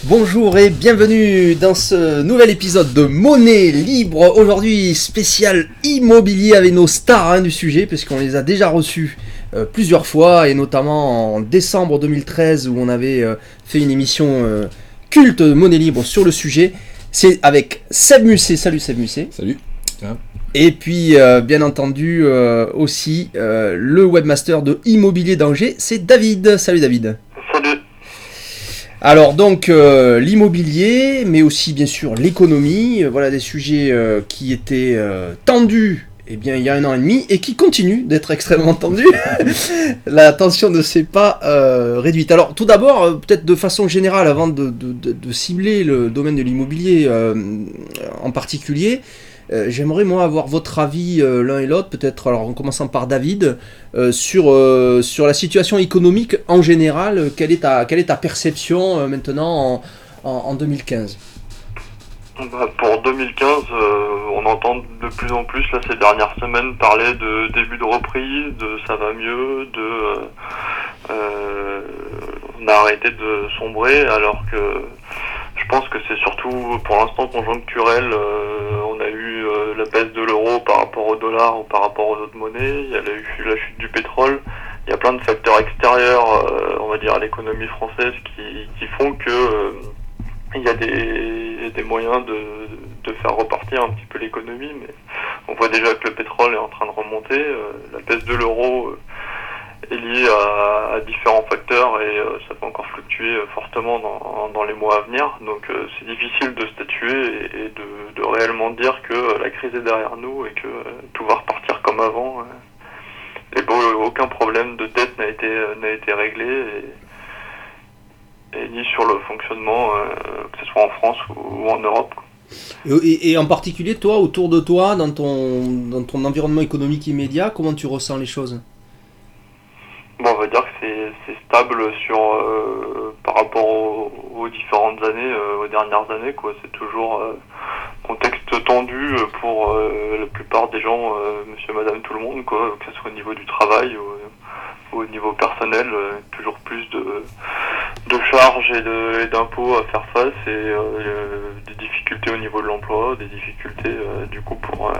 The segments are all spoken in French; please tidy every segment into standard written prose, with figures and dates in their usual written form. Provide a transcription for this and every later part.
Bonjour et bienvenue dans ce nouvel épisode de Monnaie Libre. Aujourd'hui spécial immobilier avec nos stars du sujet, puisqu'on les a déjà reçus plusieurs fois, et notamment en décembre 2013 où on avait fait une émission culte Monnaie Libre sur le sujet. C'est avec Seb Musset. Salut Seb Musset. Salut. Tiens. Et puis bien entendu aussi le webmaster de Immobilier d'Angers, c'est David. Salut David. Salut. Alors donc l'immobilier, mais aussi bien sûr l'économie, voilà des sujets qui étaient tendus il y a 1 an et demi et qui continuent d'être extrêmement tendus. La tension ne s'est pas réduite. Alors tout d'abord, peut-être de façon générale, avant de cibler le domaine de l'immobilier en particulier, j'aimerais moi avoir votre avis l'un et l'autre, peut-être alors en commençant par David, sur la situation économique en général. Quelle est ta perception maintenant en 2015 ? Pour 2015, on entend de plus en plus là, ces dernières semaines parler de début de reprise, de ça va mieux, on a arrêté de sombrer, alors que je pense que c'est surtout pour l'instant conjoncturel. On a eu la baisse de l'euro par rapport au dollar ou par rapport aux autres monnaies, il y a eu la chute du pétrole, il y a plein de facteurs extérieurs, on va dire, à l'économie française qui font que il y a des moyens de faire repartir un petit peu l'économie, mais on voit déjà que le pétrole est en train de remonter, la baisse de l'euro est liée à différents facteurs et ça peut encore fluctuer fortement dans les mois à venir, donc c'est difficile de statuer et de réellement dire que la crise est derrière nous et que tout va repartir comme avant. Aucun problème de dette n'a été réglé et ni sur le fonctionnement, que ce soit en France ou en Europe. Et en particulier, toi, autour de toi, dans ton environnement économique immédiat, comment tu ressens les choses ? Bon, on va dire que c'est stable par rapport aux différentes années, aux dernières années, quoi. C'est toujours contexte tendu pour la plupart des gens, monsieur, madame, tout le monde, quoi, que ce soit au niveau du travail ou au niveau personnel, toujours plus de charges et d'impôts à faire face, et des difficultés au niveau de l'emploi, des difficultés du coup pour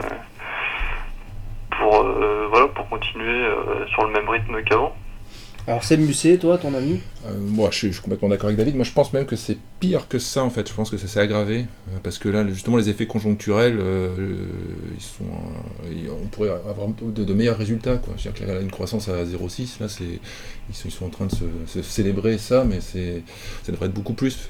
continuer sur le même rythme qu'avant. Alors Seb Musset, toi, ton ami ? Moi, je suis complètement d'accord avec David. Moi, je pense même que c'est pire que ça, en fait. Je pense que ça s'est aggravé. Parce que là, justement, les effets conjoncturels, on pourrait avoir de meilleurs résultats, quoi. C'est-à-dire que là, une croissance à 0,6, là, ils sont en train de se célébrer ça, mais ça devrait être beaucoup plus.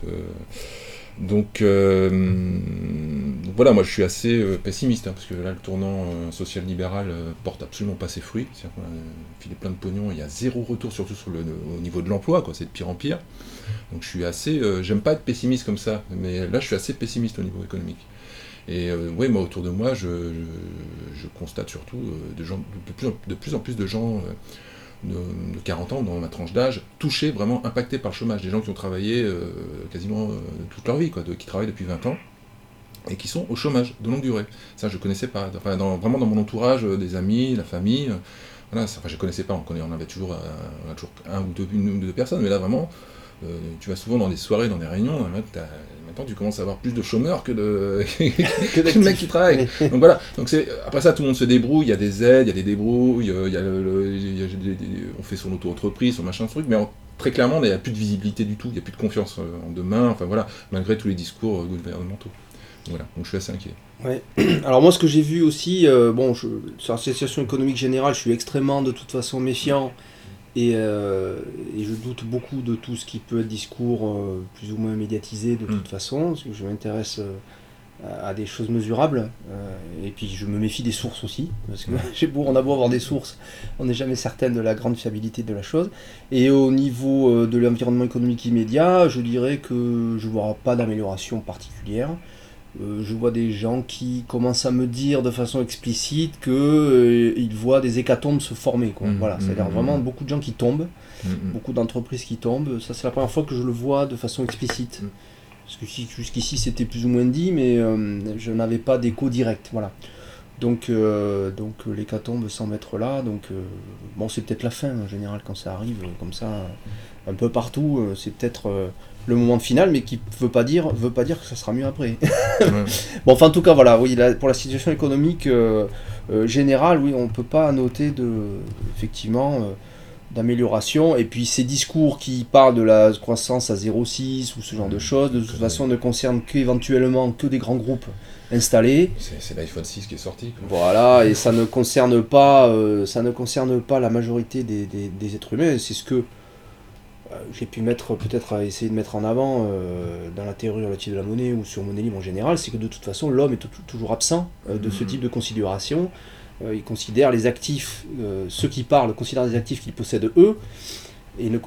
Donc voilà, moi je suis assez pessimiste, parce que là le tournant social-libéral porte absolument pas ses fruits. C'est-à-dire qu'on a filé plein de pognon, il y a zéro retour, surtout au niveau de l'emploi, quoi. C'est de pire en pire. Donc je suis assez, j'aime pas être pessimiste comme ça, mais là je suis assez pessimiste au niveau économique. Et oui, moi autour de moi je constate surtout de plus en plus de gens de 40 ans, dans ma tranche d'âge, touchés, vraiment impactés par le chômage. Des gens qui ont travaillé quasiment toute leur vie, quoi, qui travaillent depuis 20 ans, et qui sont au chômage de longue durée. Ça, je ne connaissais pas. Enfin, vraiment dans mon entourage, des amis, la famille, voilà, je ne connaissais pas. On avait toujours une ou deux personnes, mais là, vraiment, tu vas souvent dans des soirées, dans des réunions, maintenant tu commences à avoir plus de chômeurs que de mecs qui travaillent. Donc voilà. Donc après ça, tout le monde se débrouille, il y a des aides, il y a des débrouilles, on fait son auto-entreprise, son machin, ce truc, mais très clairement, il n'y a plus de visibilité du tout, il n'y a plus de confiance en demain, enfin voilà, malgré tous les discours gouvernementaux. Voilà, donc je suis assez inquiet. Ouais. Alors moi, ce que j'ai vu aussi, sur la situation économique générale, je suis extrêmement de toute façon méfiant. Et je doute beaucoup de tout ce qui peut être discours plus ou moins médiatisé de toute façon, parce que je m'intéresse à des choses mesurables, et puis je me méfie des sources aussi, parce que on a beau avoir des sources, on n'est jamais certain de la grande fiabilité de la chose. Et au niveau de l'environnement économique immédiat, je dirais que je ne vois pas d'amélioration particulière. Je vois des gens qui commencent à me dire de façon explicite qu'ils voient des hécatombes se former, quoi. Voilà, c'est-à-dire vraiment beaucoup de gens qui tombent, beaucoup d'entreprises qui tombent. Ça, c'est la première fois que je le vois de façon explicite. Parce que jusqu'ici c'était plus ou moins dit, mais je n'avais pas d'écho direct. Voilà. Donc l'hécatombe semble être là. Donc bon, c'est peut-être la fin en général quand ça arrive comme ça un peu partout. C'est peut-être le moment final, mais qui veut pas dire que ça sera mieux après. Bon, enfin en tout cas voilà, oui, pour la situation économique générale, oui, on peut pas noter effectivement d'amélioration. Et puis ces discours qui parlent de la croissance à 0,6 ou ce genre de choses, de toute façon ne concernent qu'éventuellement que des grands groupes installés. C'est l'iPhone 6 qui est sorti, quoi. Voilà, et ça ne concerne pas la majorité des êtres humains. C'est ce que j'ai pu essayer de mettre en avant dans la théorie relative de la monnaie ou sur Monnaie Libre en général, c'est que de toute façon l'homme est toujours absent de ce type de considération. Il considère les actifs, ceux qui parlent considèrent les actifs qu'ils possèdent eux, et il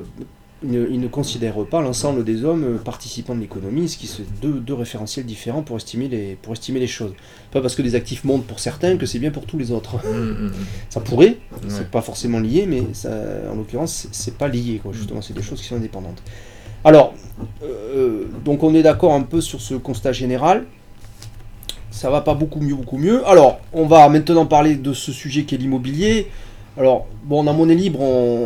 ne considère pas l'ensemble des hommes participants de l'économie, ce qui sont deux référentiels différents pour estimer les choses. Pas parce que des actifs montent pour certains que c'est bien pour tous les autres. Ça pourrait, c'est pas forcément lié, mais ça, en l'occurrence c'est pas lié, quoi. Justement, c'est des choses qui sont indépendantes. Alors, donc on est d'accord un peu sur ce constat général. Ça va pas beaucoup mieux. Alors, on va maintenant parler de ce sujet qu'est l'immobilier. Alors, bon, dans Monnaie Libre,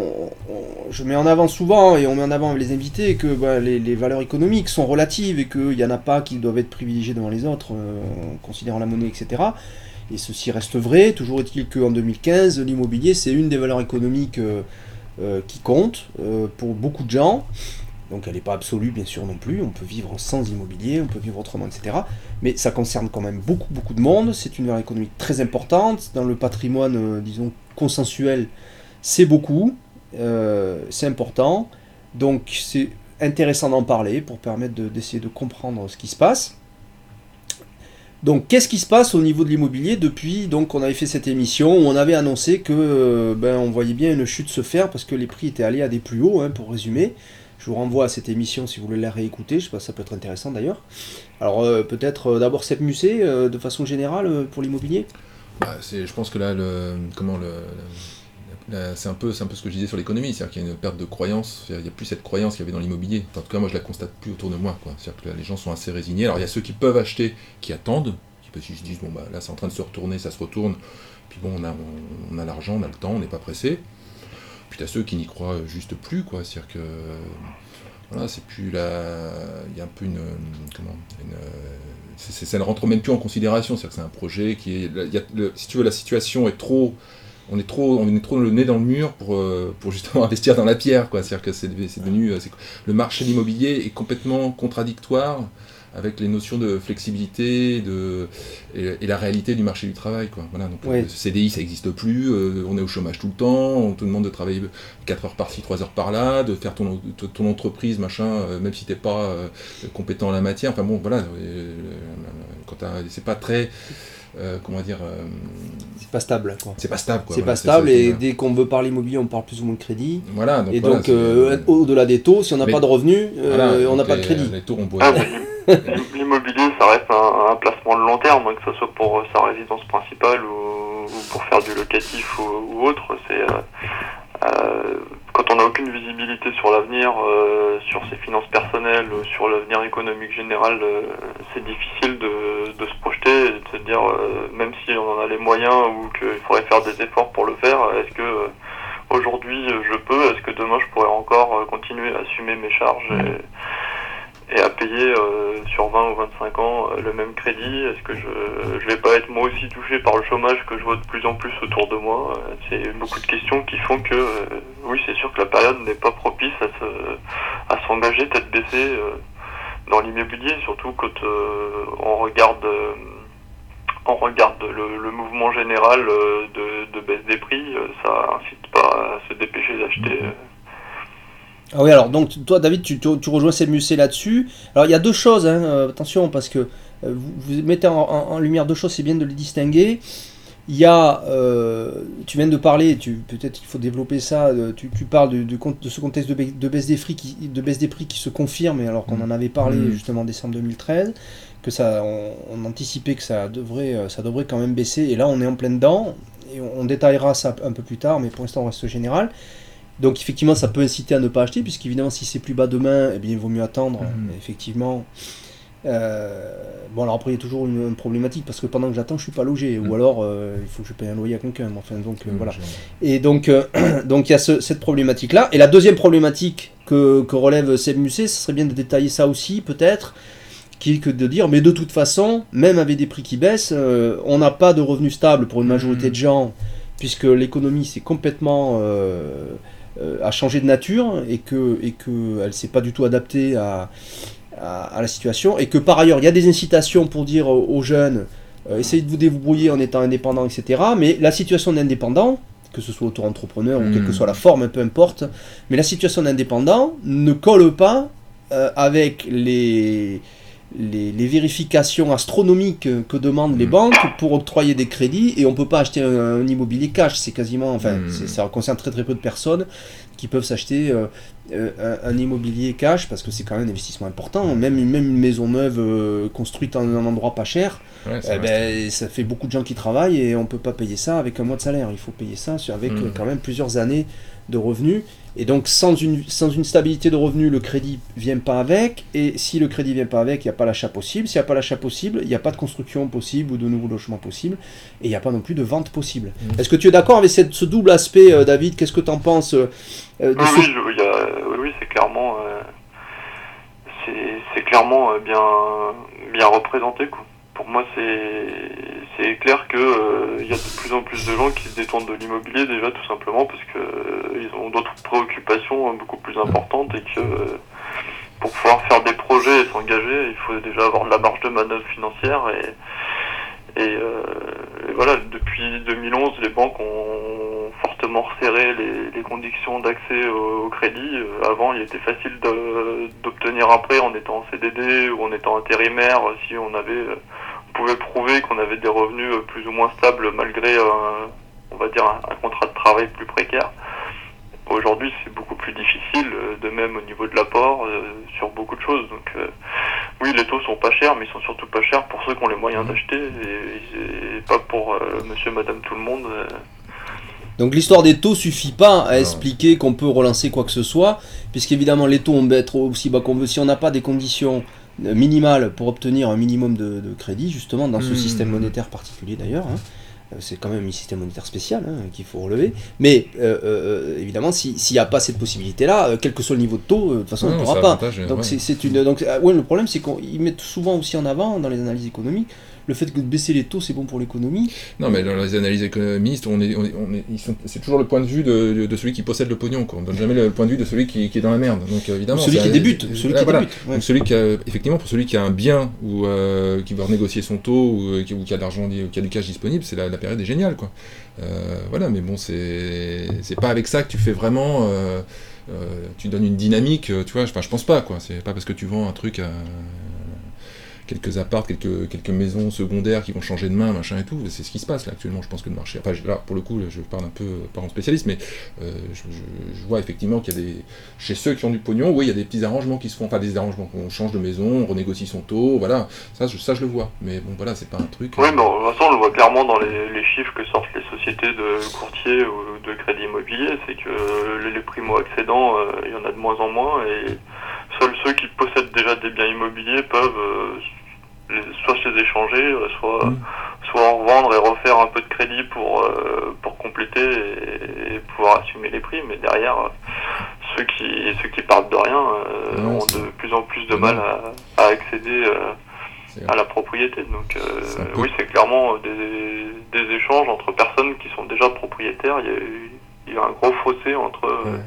je mets en avant souvent, et on met en avant avec les invités, que les valeurs économiques sont relatives et qu'il n'y en a pas qui doivent être privilégiées devant les autres, en considérant la monnaie, etc. Et ceci reste vrai. Toujours est-il qu'en 2015, l'immobilier, c'est une des valeurs économiques qui compte pour beaucoup de gens. Donc elle n'est pas absolue, bien sûr, non plus. On peut vivre sans immobilier, on peut vivre autrement, etc. Mais ça concerne quand même beaucoup de monde. C'est une valeur économique très importante. Dans le patrimoine, disons, consensuel, c'est beaucoup. C'est important. Donc c'est intéressant d'en parler pour permettre d'essayer de comprendre ce qui se passe. Donc qu'est-ce qui se passe au niveau de l'immobilier depuis donc on avait fait cette émission où on avait annoncé que on voyait bien une chute se faire parce que les prix étaient allés à des plus hauts, pour résumer. Je vous renvoie à cette émission si vous voulez la réécouter, je sais pas, ça peut être intéressant d'ailleurs. Alors peut-être d'abord Sepp Musset, de façon générale pour l'immobilier. Je pense que là, c'est un peu ce que je disais sur l'économie, c'est-à-dire qu'il y a une perte de croyance, il n'y a plus cette croyance qu'il y avait dans l'immobilier. En tout cas, moi je la constate plus autour de moi, quoi. C'est-à-dire que là, les gens sont assez résignés. Alors il y a ceux qui peuvent acheter, qui attendent, qui se disent là c'est en train de se retourner, ça se retourne, puis bon on a l'argent, on a le temps, on n'est pas pressé. Puis tu as ceux qui n'y croient juste plus, quoi. C'est-à-dire que voilà, c'est plus là, il y a un peu ça ne rentre même plus en considération. C'est-à-dire que c'est un projet qui est, si tu veux, la situation est trop. On est trop le nez dans le mur pour justement investir dans la pierre, quoi. C'est-à-dire que c'est devenu le marché de l'immobilier est complètement contradictoire avec les notions de flexibilité et la réalité du marché du travail, quoi. Voilà, donc le CDI ça n'existe plus, on est au chômage tout le temps, on te demande de travailler 4 heures par-ci, 3 heures par-là, de faire ton entreprise, machin, même si t'es pas compétent en la matière. Enfin bon, voilà, c'est pas très... c'est pas stable, quoi. C'est pas stable, quoi. C'est pas stable, et dès qu'on veut parler immobilier, on parle plus ou moins de crédit. Voilà, et donc au-delà des taux, si on n'a pas de revenus, on n'a pas de crédit. Les taux, on peut... L'immobilier, ça reste un placement de long terme, que ce soit pour sa résidence principale ou pour faire du locatif ou autre. C'est quand on n'a aucune visibilité sur l'avenir, sur ses finances personnelles, sur l'avenir économique général, c'est difficile de se projeter et de se dire, même si on en a les moyens ou qu'il faudrait faire des efforts pour le faire, est-ce que aujourd'hui je peux, est-ce que demain je pourrais encore continuer à assumer mes charges et à payer sur 20 ou 25 ans le même crédit? Est-ce que je vais pas être moi aussi touché par le chômage que je vois de plus en plus autour de moi? C'est beaucoup de questions qui font que oui, c'est sûr que la période n'est pas propice à s'engager tête baissée dans l'immobilier, surtout quand on regarde le mouvement général de baisse des prix. Ça incite pas à se dépêcher d'acheter. Ah oui, alors donc toi David, tu rejoins Sepp Musset là-dessus. Alors il y a deux choses, attention, parce que vous mettez en lumière deux choses, c'est bien de les distinguer. Il y a, tu viens de parler, peut-être qu'il faut développer ça, tu parles de ce contexte de baisse des prix qui se confirme, alors qu'on en avait parlé justement en décembre 2013, que on anticipait que ça devrait quand même baisser, et là on est en plein dedans, et on détaillera ça un peu plus tard, mais pour l'instant on reste général. Donc effectivement ça peut inciter à ne pas acheter, puisqu'évidemment si c'est plus bas demain, eh bien, il vaut mieux attendre, effectivement, Bon, alors après, il y a toujours une problématique parce que pendant que j'attends, je suis pas logé, ou alors il faut que je paye un loyer à quelqu'un. Enfin, donc voilà. Et donc, donc il y a cette problématique-là. Et la deuxième problématique que relève Seb Musset, ce serait bien de détailler ça aussi, peut-être, qui est que de dire, mais de toute façon, même avec des prix qui baissent, on n'a pas de revenus stables pour une majorité de gens, puisque l'économie s'est complètement a changé de nature et que elle s'est pas du tout adaptée à la situation, et que par ailleurs il y a des incitations pour dire aux jeunes essayez de vous débrouiller en étant indépendant, etc. Mais la situation d'indépendant, que ce soit auto-entrepreneur ou quelle que soit la forme, peu importe, mais la situation d'indépendant ne colle pas avec les vérifications astronomiques que demandent les banques pour octroyer des crédits, et on ne peut pas acheter un immobilier cash, c'est quasiment, enfin, ça concerne très très peu de personnes qui peuvent s'acheter un immobilier cash, parce que c'est quand même un investissement important. Même une maison neuve construite en un endroit pas cher, ça fait beaucoup de gens qui travaillent et on ne peut pas payer ça avec un mois de salaire. Il faut payer ça avec quand même plusieurs années de revenus. Et donc sans une stabilité de revenus, le crédit ne vient pas avec. Et si le crédit ne vient pas avec, il n'y a pas l'achat possible. S'il n'y a pas l'achat possible, il n'y a pas de construction possible ou de nouveaux logements possibles. Et il n'y a pas non plus de vente possible. Est-ce que tu es d'accord avec ce double aspect, David? Qu'est-ce que tu en penses Oui, c'est clairement, c'est clairement bien représenté, quoi. Pour moi, c'est clair que y a de plus en plus de gens qui se détournent de l'immobilier, déjà tout simplement parce que ils ont d'autres préoccupations beaucoup plus importantes, et que pour pouvoir faire des projets et s'engager, il faut déjà avoir de la marge de manœuvre financière, et voilà, depuis 2011, les banques ont fortement resserré les conditions d'accès au crédit. Avant, il était facile d'obtenir un prêt en étant en CDD ou en étant intérimaire, si on pouvait prouver qu'on avait des revenus plus ou moins stables malgré, on va dire, un contrat de travail plus précaire. Aujourd'hui, c'est beaucoup plus difficile, de même au niveau de l'apport, sur beaucoup de choses. Donc, oui, les taux sont pas chers, mais ils sont surtout pas chers pour ceux qui ont les moyens d'acheter, et pas pour monsieur, madame, tout le monde. Donc l'histoire des taux suffit pas à expliquer qu'on peut relancer quoi que ce soit, puisqu'évidemment les taux on peut être aussi bas qu'on veut. Si on n'a pas des conditions minimales pour obtenir un minimum de crédit, justement, dans ce système monétaire particulier d'ailleurs, c'est quand même un système monétaire spécial qu'il faut relever, mais évidemment s'il n'y a pas cette possibilité-là, quel que soit le niveau de taux, de toute façon on ne pourra pas. Donc le problème c'est qu'ils mettent souvent aussi en avant dans les analyses économiques le fait que de baisser les taux c'est bon pour l'économie. Non, mais dans les analyses économistes, c'est toujours le point de vue de celui qui possède le pognon, quoi. On ne donne jamais le point de vue de celui qui est dans la merde. Donc évidemment, celui qui débute. Donc effectivement, pour celui qui a un bien ou qui veut renégocier son taux ou qui a de l'argent, qui a du cash disponible, c'est la période est géniale, quoi. Voilà, mais bon, c'est pas avec ça que tu fais vraiment. Tu donnes une dynamique, tu vois. Enfin, je pense pas, quoi. C'est pas parce que tu vends un truc à quelques apparts, quelques maisons secondaires qui vont changer de main, machin et tout, c'est ce qui se passe là actuellement. Je pense que le marché, enfin là pour le coup je parle un peu pas en spécialiste, mais je vois effectivement qu'il y a chez ceux qui ont du pognon, oui, il y a des petits arrangements qui se font, enfin des arrangements, on change de maison, on renégocie son taux, voilà, ça je le vois, mais bon voilà, c'est pas un truc... Oui, mais de toute façon on le voit clairement dans les chiffres que sortent les sociétés de courtier ou de crédit immobilier, c'est que les primo-accédants, il y en a de moins en moins, et seuls ceux qui possèdent déjà des biens immobiliers peuvent soit se les échanger, soit en revendre et refaire un peu de crédit pour compléter et pouvoir assumer les prix. Mais derrière, ceux qui partent de rien ont de plus en plus de mal à accéder à la propriété. Donc oui, c'est clairement des échanges entre personnes qui sont déjà propriétaires. Il y a un gros fossé entre...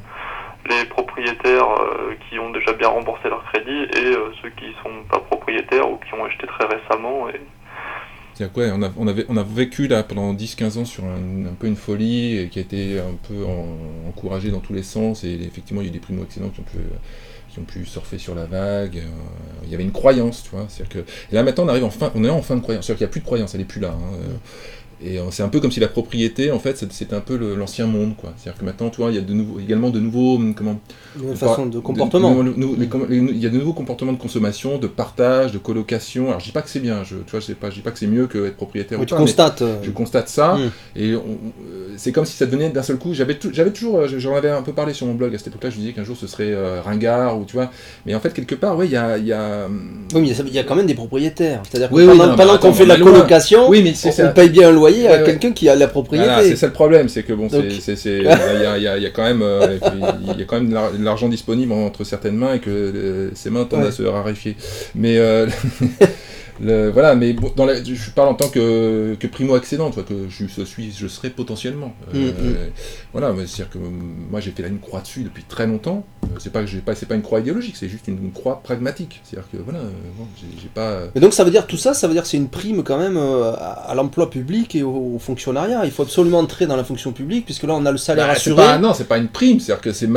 les propriétaires qui ont déjà bien remboursé leur crédit et ceux qui sont pas propriétaires ou qui ont acheté très récemment. C'est-à-dire quoi, on a vécu là pendant 10-15 ans sur un peu une folie et qui a été un peu encouragée dans tous les sens, et effectivement il y a eu des primo-accédants qui ont pu surfer sur la vague. Il y avait une croyance, tu vois. C'est-à-dire que, et là maintenant on est en fin de croyance, c'est-à-dire qu'il n'y a plus de croyance, elle n'est plus là. Et c'est un peu comme si la propriété, en fait, c'était un peu l'ancien monde, quoi. C'est-à-dire que maintenant, toi, il y a également de nouveaux, façon de comportement. Il y a de nouveaux comportements de consommation, de partage, de colocation. Alors, je dis pas que c'est bien, je dis pas que c'est mieux que être propriétaire ou tu pas. constates. Je constate ça, et c'est comme si ça devenait d'un seul coup. J'avais toujours, j'en avais un peu parlé sur mon blog à cette époque-là. Je disais qu'un jour ce serait ringard, ou tu vois. Mais en fait, quelque part, oui, il y a. Oui, mais il y a quand même des propriétaires. C'est-à-dire que Oui, pendant qu'on fait de la colocation, oui, mais on paye bien un loyer à quelqu'un qui a la propriété. Voilà, c'est ça le problème, c'est que bon, Donc... il y a quand même, de l'argent disponible entre certaines mains et que ces mains tendent à se raréfier. Mais voilà, mais bon, je parle en tant que primo-accédant, que je serais potentiellement. Voilà, c'est-à-dire que moi j'ai fait une croix dessus depuis très longtemps. C'est pas une croix idéologique, c'est juste une croix pragmatique. C'est-à-dire que voilà, bon, j'ai pas. Mais donc ça veut dire que c'est une prime quand même à l'emploi public et au fonctionnariat. Il faut absolument entrer dans la fonction publique puisque là on a le salaire assuré. C'est pas une prime, c'est-à-dire que c'est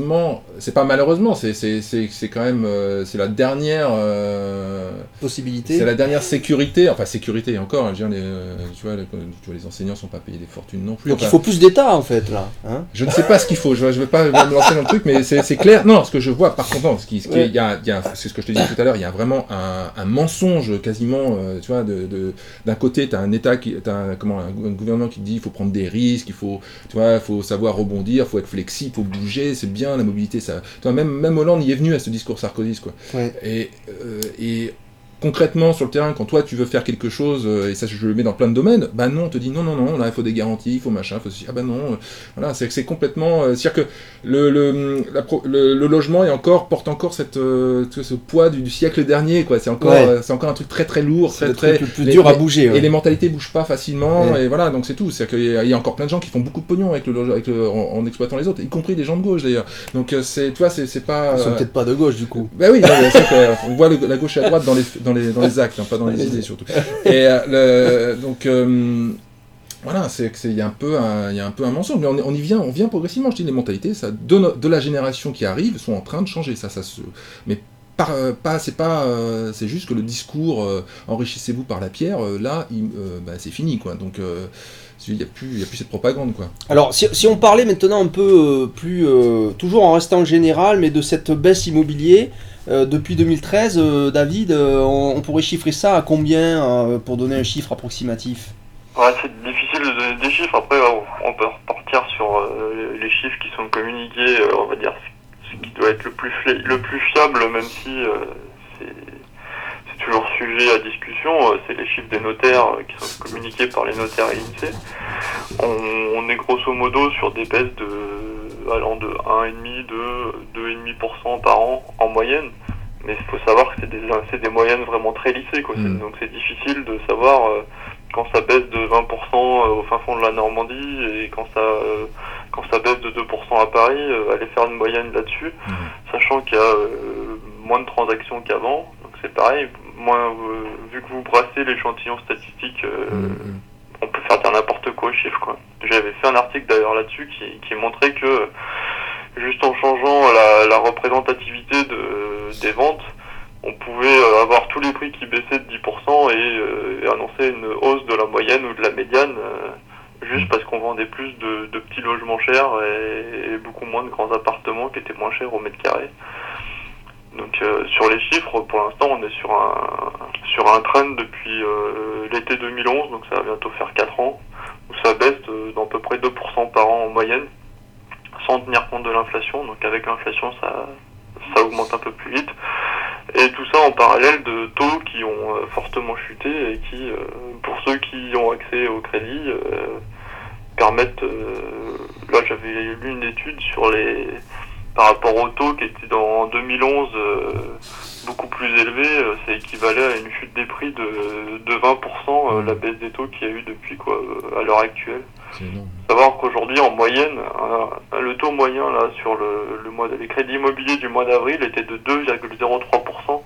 quand même c'est la dernière possibilité. C'est la dernière sécurité, et encore, je veux dire, tu vois, les enseignants sont pas payés des fortunes non plus. Donc il faut plus d'État en fait là. Hein, je ne sais pas ce qu'il faut, je vais pas me lancer dans le truc, mais c'est clair. Non, ce que je vois par contre, c'est ce que je te disais tout à l'heure, il y a vraiment un mensonge quasiment, tu vois, d'un côté, tu as un État un gouvernement qui te dit il faut prendre des risques, il faut savoir rebondir, il faut être flexible, il faut bouger, c'est bien la mobilité, ça. Tu vois, même Hollande y est venu à ce discours Sarkozy, quoi. Ouais. Et concrètement sur le terrain, quand toi tu veux faire quelque chose, et ça je le mets dans plein de domaines, bah non, on te dit non, là il faut des garanties, il faut machin, il faut ceci, ah bah non, voilà, c'est complètement, c'est-à-dire que le logement porte encore ce poids du siècle dernier, quoi, c'est encore un truc très très lourd, c'est le plus dur à bouger. Et les mentalités bougent pas facilement, et voilà, donc c'est tout, c'est-à-dire qu'il y a encore plein de gens qui font beaucoup de pognon en exploitant les autres, y compris des gens de gauche d'ailleurs, donc tu vois, c'est pas... Ils sont peut-être pas de gauche du coup. Bah oui, on voit la gauche et la droite dans les actes, pas dans les idées surtout. Et donc voilà, il y a un peu un mensonge, mais on vient progressivement. Je dis, les mentalités, ça, de la génération qui arrive, sont en train de changer. Mais c'est juste que le discours enrichissez-vous par la pierre, là, c'est fini, quoi. Donc il n'y a plus cette propagande, quoi. Alors, si on parlait maintenant un peu plus, toujours en restant général, mais de cette baisse immobilière, depuis 2013, David, on pourrait chiffrer ça à combien pour donner un chiffre approximatif ? Ouais, c'est difficile de donner des chiffres. Après, on peut repartir sur les chiffres qui sont communiqués, on va dire ce qui doit être le plus fiable, même si c'est toujours sujet à discussion. C'est les chiffres des notaires qui sont communiqués par les notaires et l'INSEE. On est grosso modo sur des baisses allant de 1,5%, 2,5% par an en moyenne. Mais il faut savoir que c'est des moyennes vraiment très lissées, quoi. Donc c'est difficile de savoir quand ça baisse de 20% au fin fond de la Normandie et quand ça baisse de 2% à Paris, aller faire une moyenne là-dessus, sachant qu'il y a moins de transactions qu'avant. Donc c'est pareil, vu que vous brassez l'échantillon statistique, on peut faire dire n'importe quoi aux chiffres, quoi. J'avais fait un article d'ailleurs là-dessus qui montrait que juste en changeant la représentativité des ventes, on pouvait avoir tous les prix qui baissaient de 10% et annoncer une hausse de la moyenne ou de la médiane, juste parce qu'on vendait plus de petits logements chers et beaucoup moins de grands appartements qui étaient moins chers au mètre carré. Donc sur les chiffres, pour l'instant, on est sur un trend depuis l'été 2011, donc ça va bientôt faire 4 ans, où ça baisse d'à peu près 2% par an en moyenne, sans tenir compte de l'inflation. Donc avec l'inflation, ça augmente un peu plus vite. Et tout ça en parallèle de taux qui ont fortement chuté et qui, pour ceux qui ont accès au crédit, permettent... là, j'avais lu une étude par rapport aux taux qui étaient en 2011 beaucoup plus élevés, ça équivalait à une chute des prix de 20%, la baisse des taux qu'il y a eu depuis à l'heure actuelle. C'est énorme. Savoir qu'aujourd'hui, en moyenne, le taux moyen là sur les crédits immobiliers du mois d'avril était de 2,03%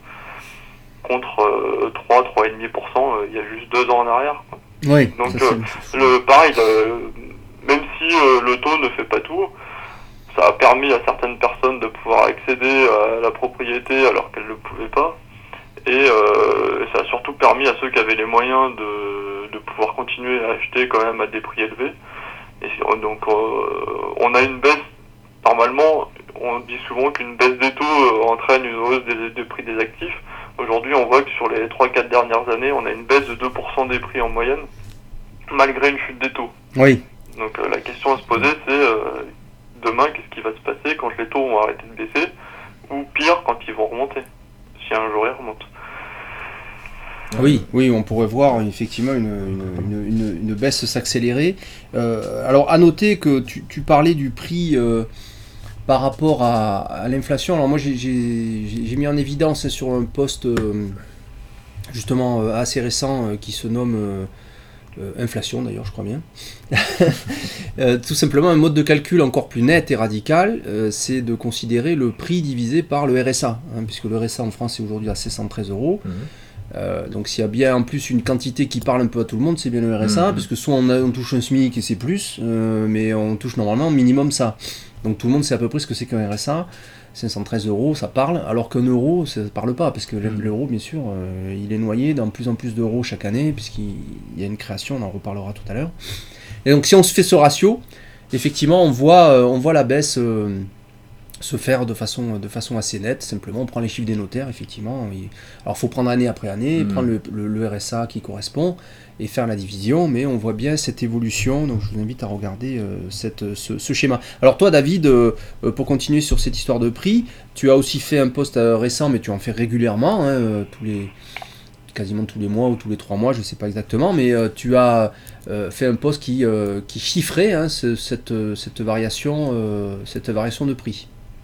contre 3,5% il y a juste 2 ans en arrière, quoi. Oui. Donc pareil, même si le taux ne fait pas tout, ça a permis à certaines personnes de pouvoir accéder à la propriété alors qu'elles ne le pouvaient pas. Et ça a surtout permis à ceux qui avaient les moyens de pouvoir continuer à acheter quand même à des prix élevés. Et donc on a une baisse, normalement on dit souvent qu'une baisse des taux entraîne une hausse des prix des actifs. Aujourd'hui on voit que sur les 3-4 dernières années on a une baisse de 2% des prix en moyenne, malgré une chute des taux. Oui. Donc la question à se poser c'est demain qu'est-ce qui va se passer quand les taux vont arrêter de baisser, ou pire quand ils vont remonter, si un jour ils remontent. Oui, on pourrait voir effectivement une baisse s'accélérer. Alors à noter que tu parlais du prix par rapport à l'inflation. Alors moi j'ai mis en évidence sur un post justement assez récent qui se nomme inflation d'ailleurs je crois bien. Tout simplement un mode de calcul encore plus net et radical, c'est de considérer le prix divisé par le RSA, puisque le RSA en France est aujourd'hui à 713 €. Donc s'il y a bien en plus une quantité qui parle un peu à tout le monde, c'est bien le RSA, puisque soit on touche un SMIC et c'est plus, mais on touche normalement au minimum ça. Donc tout le monde sait à peu près ce que c'est qu'un RSA. 513 €, ça parle, alors qu'un euro, ça ne parle pas, parce que l'euro, bien sûr, il est noyé dans plus en plus d'euros chaque année, puisqu'il y a une création, on en reparlera tout à l'heure. Et donc si on se fait ce ratio, effectivement, on voit la baisse se faire de façon assez nette. Simplement on prend les chiffres des notaires, effectivement, alors il faut prendre année après année, prendre le RSA qui correspond et faire la division, mais on voit bien cette évolution. Donc je vous invite à regarder ce schéma. Alors toi David, pour continuer sur cette histoire de prix, tu as aussi fait un post récent, mais tu en fais régulièrement, quasiment tous les mois ou tous les 3 mois, je ne sais pas exactement, mais tu as fait un post qui chiffrait cette variation de prix.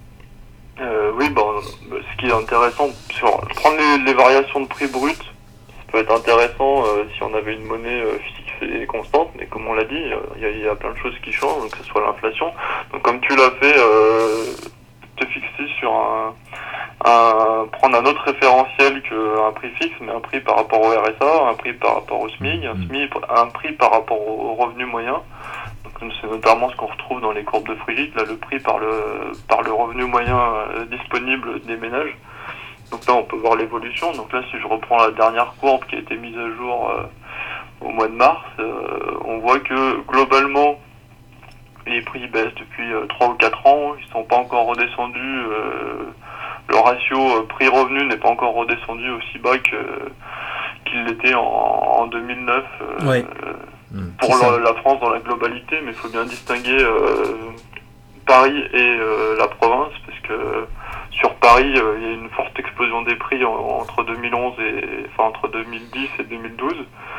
Oui, ce qui est intéressant, prendre les variations de prix brut, ça peut être intéressant si on avait une monnaie fixe et constante, mais comme on l'a dit, il y a plein de choses qui changent, que ce soit l'inflation. Donc comme tu l'as fait, te fixer sur prendre un autre référentiel qu'un prix fixe, mais un prix par rapport au RSA, un prix par rapport au SMIC, un prix par rapport au revenu moyen. Donc c'est notamment ce qu'on retrouve dans les courbes de Frigide, là, le prix par le revenu moyen disponible des ménages. Donc là on peut voir l'évolution. Donc là si je reprends la dernière courbe qui a été mise à jour au mois de mars, on voit que globalement les prix baissent depuis 3 ou 4 ans, ils sont pas encore redescendus, le ratio prix-revenu n'est pas encore redescendu aussi bas qu'il l'était en 2009 pour la France dans la globalité, mais il faut bien distinguer Paris et la province, parce que sur Paris il y a une forte explosion des prix entre 2011 entre 2010 et 2012.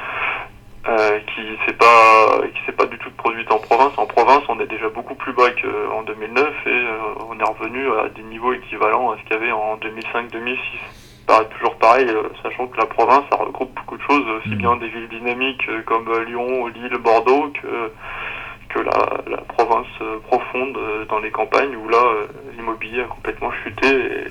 Qui s'est pas du tout produite en province. En province, on est déjà beaucoup plus bas qu'en 2009 et on est revenu à des niveaux équivalents à ce qu'il y avait en 2005-2006. Toujours pareil, sachant que la province, ça regroupe beaucoup de choses, aussi bien des villes dynamiques comme Lyon, Lille, Bordeaux, que la province profonde dans les campagnes où là, l'immobilier a complètement chuté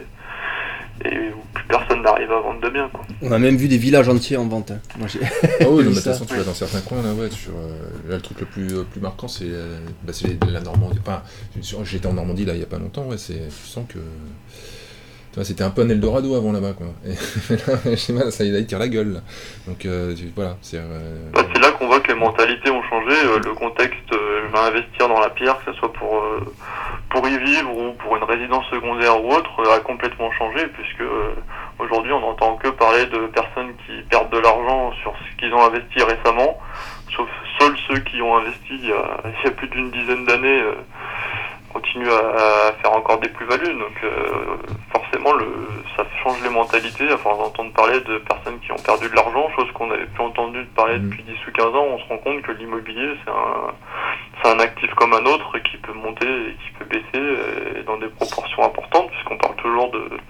et où plus personne n'arrive à vendre de biens, quoi. On a même vu des villages entiers en vente. Moi, j'ai oui, de toute façon, tu vas dans certains coins, là, là, le truc le plus marquant, c'est la Normandie. Enfin, j'étais en Normandie, là, il n'y a pas longtemps, tu sens que... C'était un peu un Eldorado avant là-bas, quoi. Et là, je sais pas, ça y tire la gueule, là. Donc, voilà, c'est... c'est là qu'on voit que les mentalités ont changé, le contexte, je vais investir dans la pierre, que ce soit pour y vivre ou pour une résidence secondaire ou autre, a complètement changé, puisque aujourd'hui on n'entend que parler de personnes qui perdent de l'argent sur ce qu'ils ont investi récemment, sauf seuls ceux qui ont investi il y a plus d'une dizaine d'années continuent à faire encore des plus-values. Donc forcément ça change les mentalités à force d'entendre parler de personnes qui ont perdu de l'argent, chose qu'on avait plus entendu parler depuis 10 ou 15 ans. On se rend compte que l'immobilier c'est un actif comme un autre qui peut monter et qui peut baisser dans des proportions importantes, puisqu'on parle toujours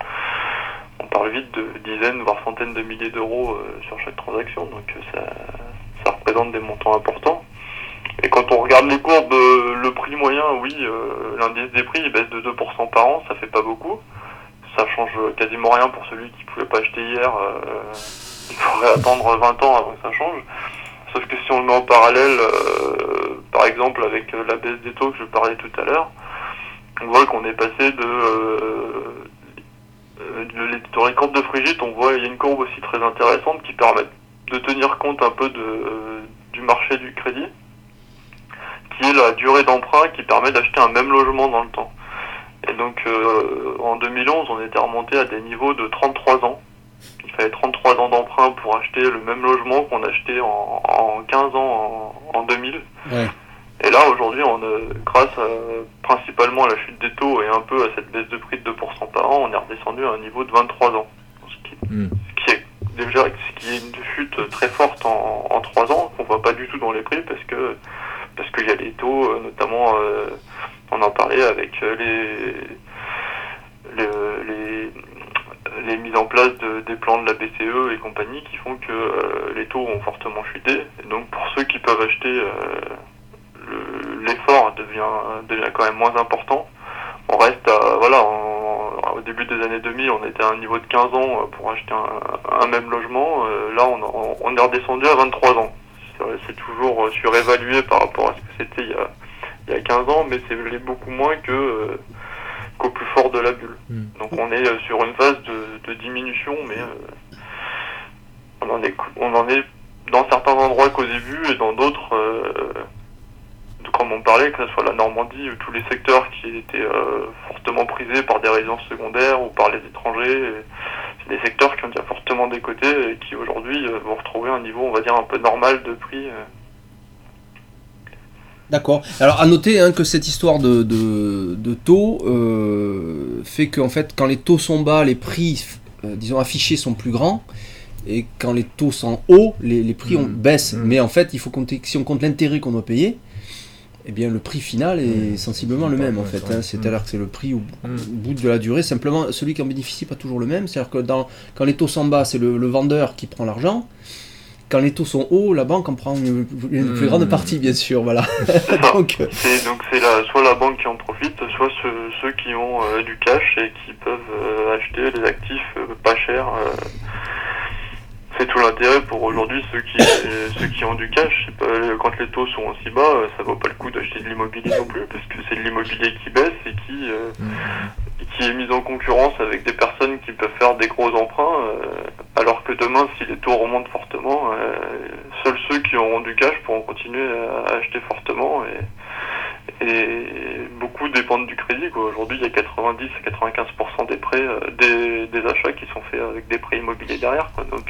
on parle vite de dizaines voire centaines de milliers d'euros sur chaque transaction, donc ça représente des montants importants. Et quand on regarde les courbes, le prix moyen, l'indice des prix il baisse de 2% par an, ça fait pas beaucoup. Ça change quasiment rien pour celui qui pouvait pas acheter hier. Il faudrait attendre 20 ans avant que ça change. Sauf que si on le met en parallèle, par exemple avec la baisse des taux que je parlais tout à l'heure, on voit qu'on est passé dans les courbes de Frigide, on voit il y a une courbe aussi très intéressante qui permet de tenir compte un peu du marché du crédit, qui est la durée d'emprunt qui permet d'acheter un même logement dans le temps. Et donc en 2011, on était remonté à des niveaux de 33 ans. Il fallait 33 ans d'emprunt pour acheter le même logement qu'on achetait en 15 ans en 2000. Ouais. Et là, aujourd'hui, grâce principalement à la chute des taux et un peu à cette baisse de prix de 2% par an, on est redescendu à un niveau de 23 ans. Ce qui est déjà une chute très forte en 3 ans, qu'on voit pas du tout dans les prix, parce qu'il y a les taux, notamment, on en parlait avec les mises en place des plans de la BCE et compagnie, qui font que les taux ont fortement chuté. Et donc pour ceux qui peuvent acheter, l'effort devient quand même moins important. On reste au début des années 2000, on était à un niveau de 15 ans pour acheter un même logement. Là, on est redescendu à 23 ans. C'est toujours surévalué par rapport à ce que c'était il y a 15 ans, mais c'est beaucoup moins qu'au plus fort de la bulle. Donc on est sur une phase de diminution, mais on en est dans certains endroits qu'au début, et dans d'autres, comme on parlait, que ce soit la Normandie ou tous les secteurs qui étaient fortement prisés par des résidences secondaires ou par les étrangers, c'est des secteurs qui ont déjà fortement décoté et qui aujourd'hui vont retrouver un niveau, on va dire, un peu normal de prix. D'accord. Alors à noter que cette histoire de taux fait qu'en fait quand les taux sont bas, les prix disons affichés sont plus grands, et quand les taux sont hauts, les prix baissent. Mais en fait il faut compter, si on compte l'intérêt qu'on doit payer, eh bien le prix final est sensiblement le même en fait. C'est-à-dire que c'est le prix au bout de la durée. Simplement celui qui en bénéficie pas toujours le même. C'est-à-dire que quand les taux sont bas, c'est le vendeur qui prend l'argent. Quand les taux sont hauts, la banque en prend une plus grande partie, bien sûr. Voilà. donc c'est soit la banque qui en profite, soit ceux qui ont du cash et qui peuvent acheter les actifs pas chers. C'est tout l'intérêt pour aujourd'hui ceux qui ont du cash. Quand les taux sont aussi bas, ça vaut pas le coup d'acheter de l'immobilier non plus, parce que c'est de l'immobilier qui baisse et qui est mis en concurrence avec des personnes qui peuvent faire des gros emprunts, alors que demain, si les taux remontent fortement, seuls ceux qui auront du cash pourront continuer à acheter fortement, et beaucoup dépendent du crédit, quoi. Aujourd'hui, il y a 90 à 95% des prêts, des achats qui sont faits avec des prêts immobiliers derrière, quoi. Donc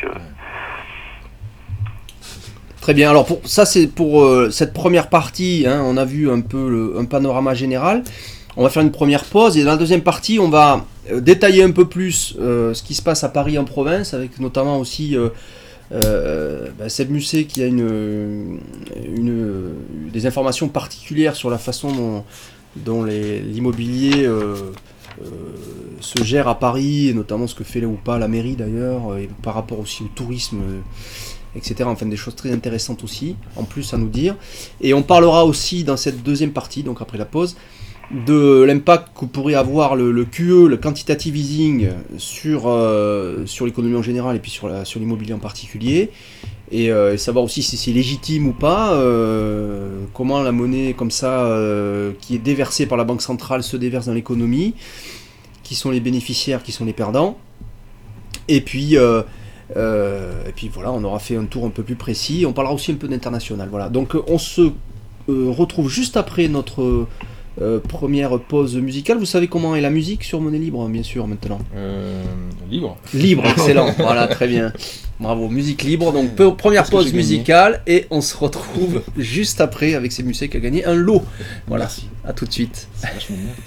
très bien. Alors c'est pour cette première partie. On a vu un peu un panorama général. On va faire une première pause, et dans la deuxième partie, on va détailler un peu plus ce qui se passe à Paris en province, avec notamment aussi Seb Musset qui a des informations particulières sur la façon dont l'immobilier se gère à Paris, et notamment ce que fait ou pas la mairie d'ailleurs, et par rapport aussi au tourisme, etc. Enfin, des choses très intéressantes aussi, en plus à nous dire. Et on parlera aussi dans cette deuxième partie, donc après la pause, de l'impact que pourrait avoir le QE, le quantitative easing, sur l'économie en général, et puis sur l'immobilier en particulier, et savoir aussi si c'est légitime ou pas, comment la monnaie comme ça qui est déversée par la Banque centrale se déverse dans l'économie, qui sont les bénéficiaires, qui sont les perdants, et puis voilà, on aura fait un tour un peu plus précis. On parlera aussi un peu d'international. Voilà. Donc on se retrouve juste après notre première pause musicale. Vous savez comment est la musique sur Monnaie Libre, bien sûr, maintenant. Libre, excellent. Voilà, très bien. Bravo, musique libre. Donc première pause musicale, et on se retrouve juste après avec Seb Musset qui a gagné un lot. Voilà. Merci. À tout de suite. C'est vachement bien.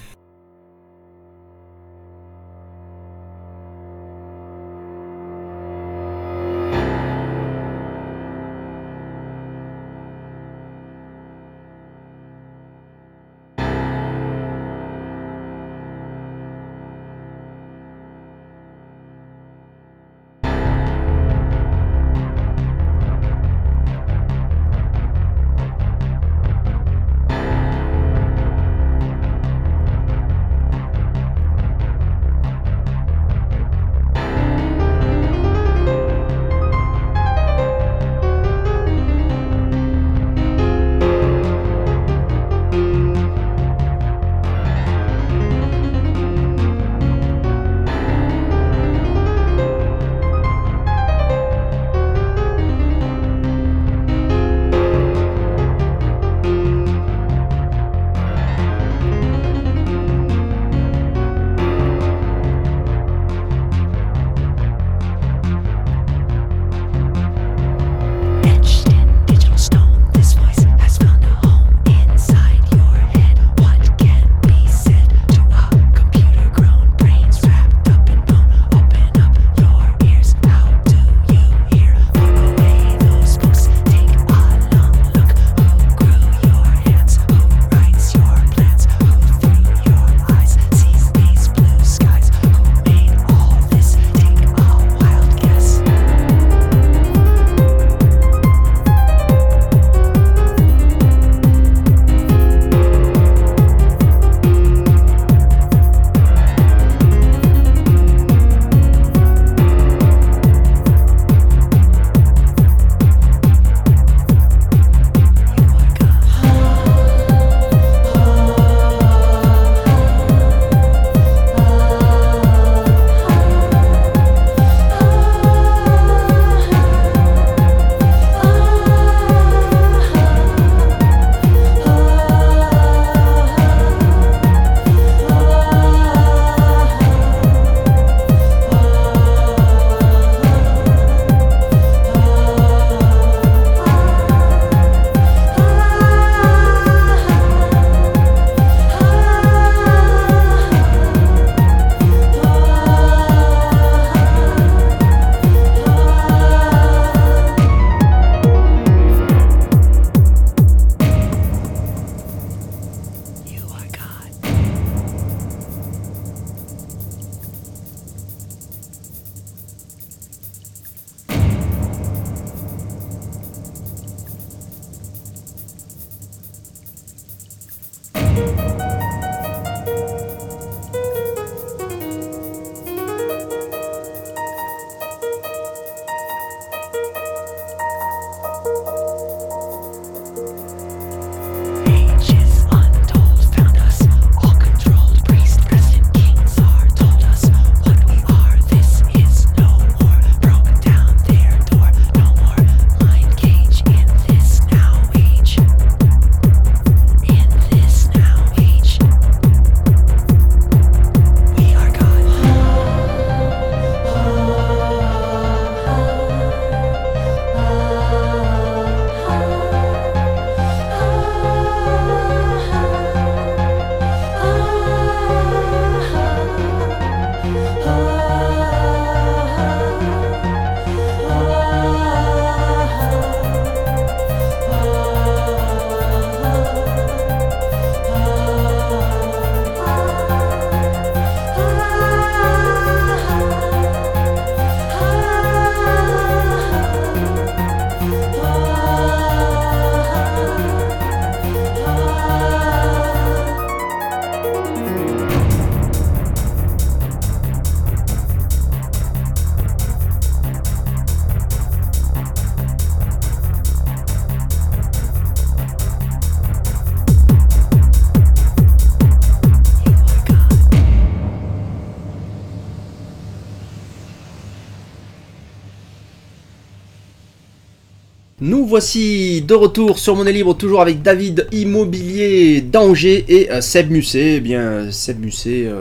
Nous voici de retour sur Monnaie Libre, toujours avec David Immobilier d'Angers et Seb Musset. Eh bien, Seb Musset,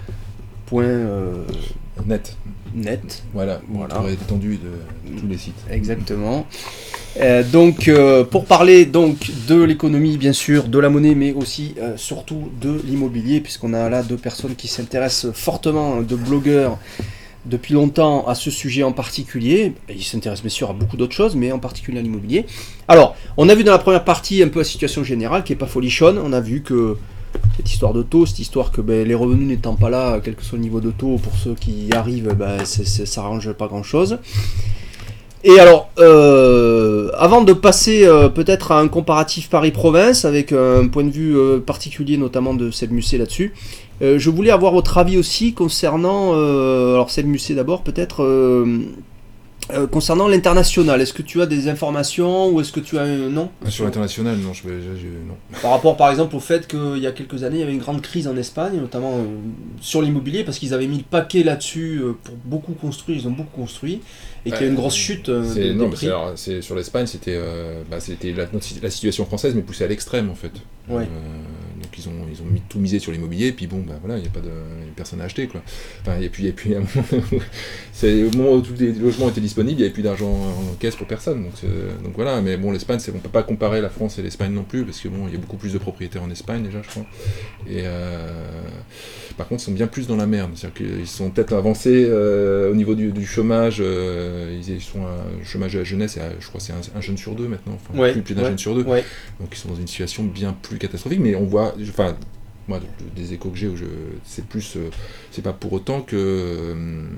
net. Voilà. Aurait étendu de tous les sites. Exactement. Donc, pour parler donc de l'économie, bien sûr, de la monnaie, mais aussi surtout de l'immobilier, puisqu'on a là deux personnes qui s'intéressent fortement, de blogueurs, depuis longtemps à ce sujet en particulier. Ils s'intéressent bien sûr à beaucoup d'autres choses, mais en particulier à l'immobilier. Alors, on a vu dans la première partie un peu la situation générale, qui n'est pas folichonne. On a vu que cette histoire de taux, cette histoire que les revenus n'étant pas là, quel que soit le niveau de taux, pour ceux qui y arrivent, ça arrange pas grand-chose. Et alors, avant de passer peut-être à un comparatif Paris-Province, avec un point de vue particulier notamment de Seb Musset là-dessus, je voulais avoir votre avis aussi concernant, alors Seb Musset d'abord peut-être, concernant l'international. Est-ce que tu as des informations ou est-ce que tu as un nom sur l'international? Non, non. Par rapport par exemple au fait qu'il y a quelques années il y avait une grande crise en Espagne, notamment sur l'immobilier, parce qu'ils avaient mis le paquet là-dessus pour beaucoup construire, ils ont beaucoup construit, et qu'il y a une grosse chute des prix. C'est sur l'Espagne, c'était la situation française mais poussée à l'extrême en fait. Ouais. Donc ils ont tout misé sur l'immobilier, et puis bon, voilà, il n'y a personne à acheter quoi. Enfin, et puis à un moment au moment où tous les logements étaient disponibles, il n'y avait plus d'argent en caisse pour personne. Donc voilà, mais bon, l'Espagne, on ne peut pas comparer la France et l'Espagne non plus, parce que bon, il y a beaucoup plus de propriétaires en Espagne déjà, je crois. Et par contre, ils sont bien plus dans la merde. C'est-à-dire qu'ils sont peut-être avancés au niveau du chômage. Ils sont un chômage de la jeunesse, je crois que c'est un jeune sur deux maintenant, plus d'un jeune sur deux. Ouais. Donc ils sont dans une situation bien plus catastrophique, mais on voit, moi des échos que j'ai, c'est pas pour autant que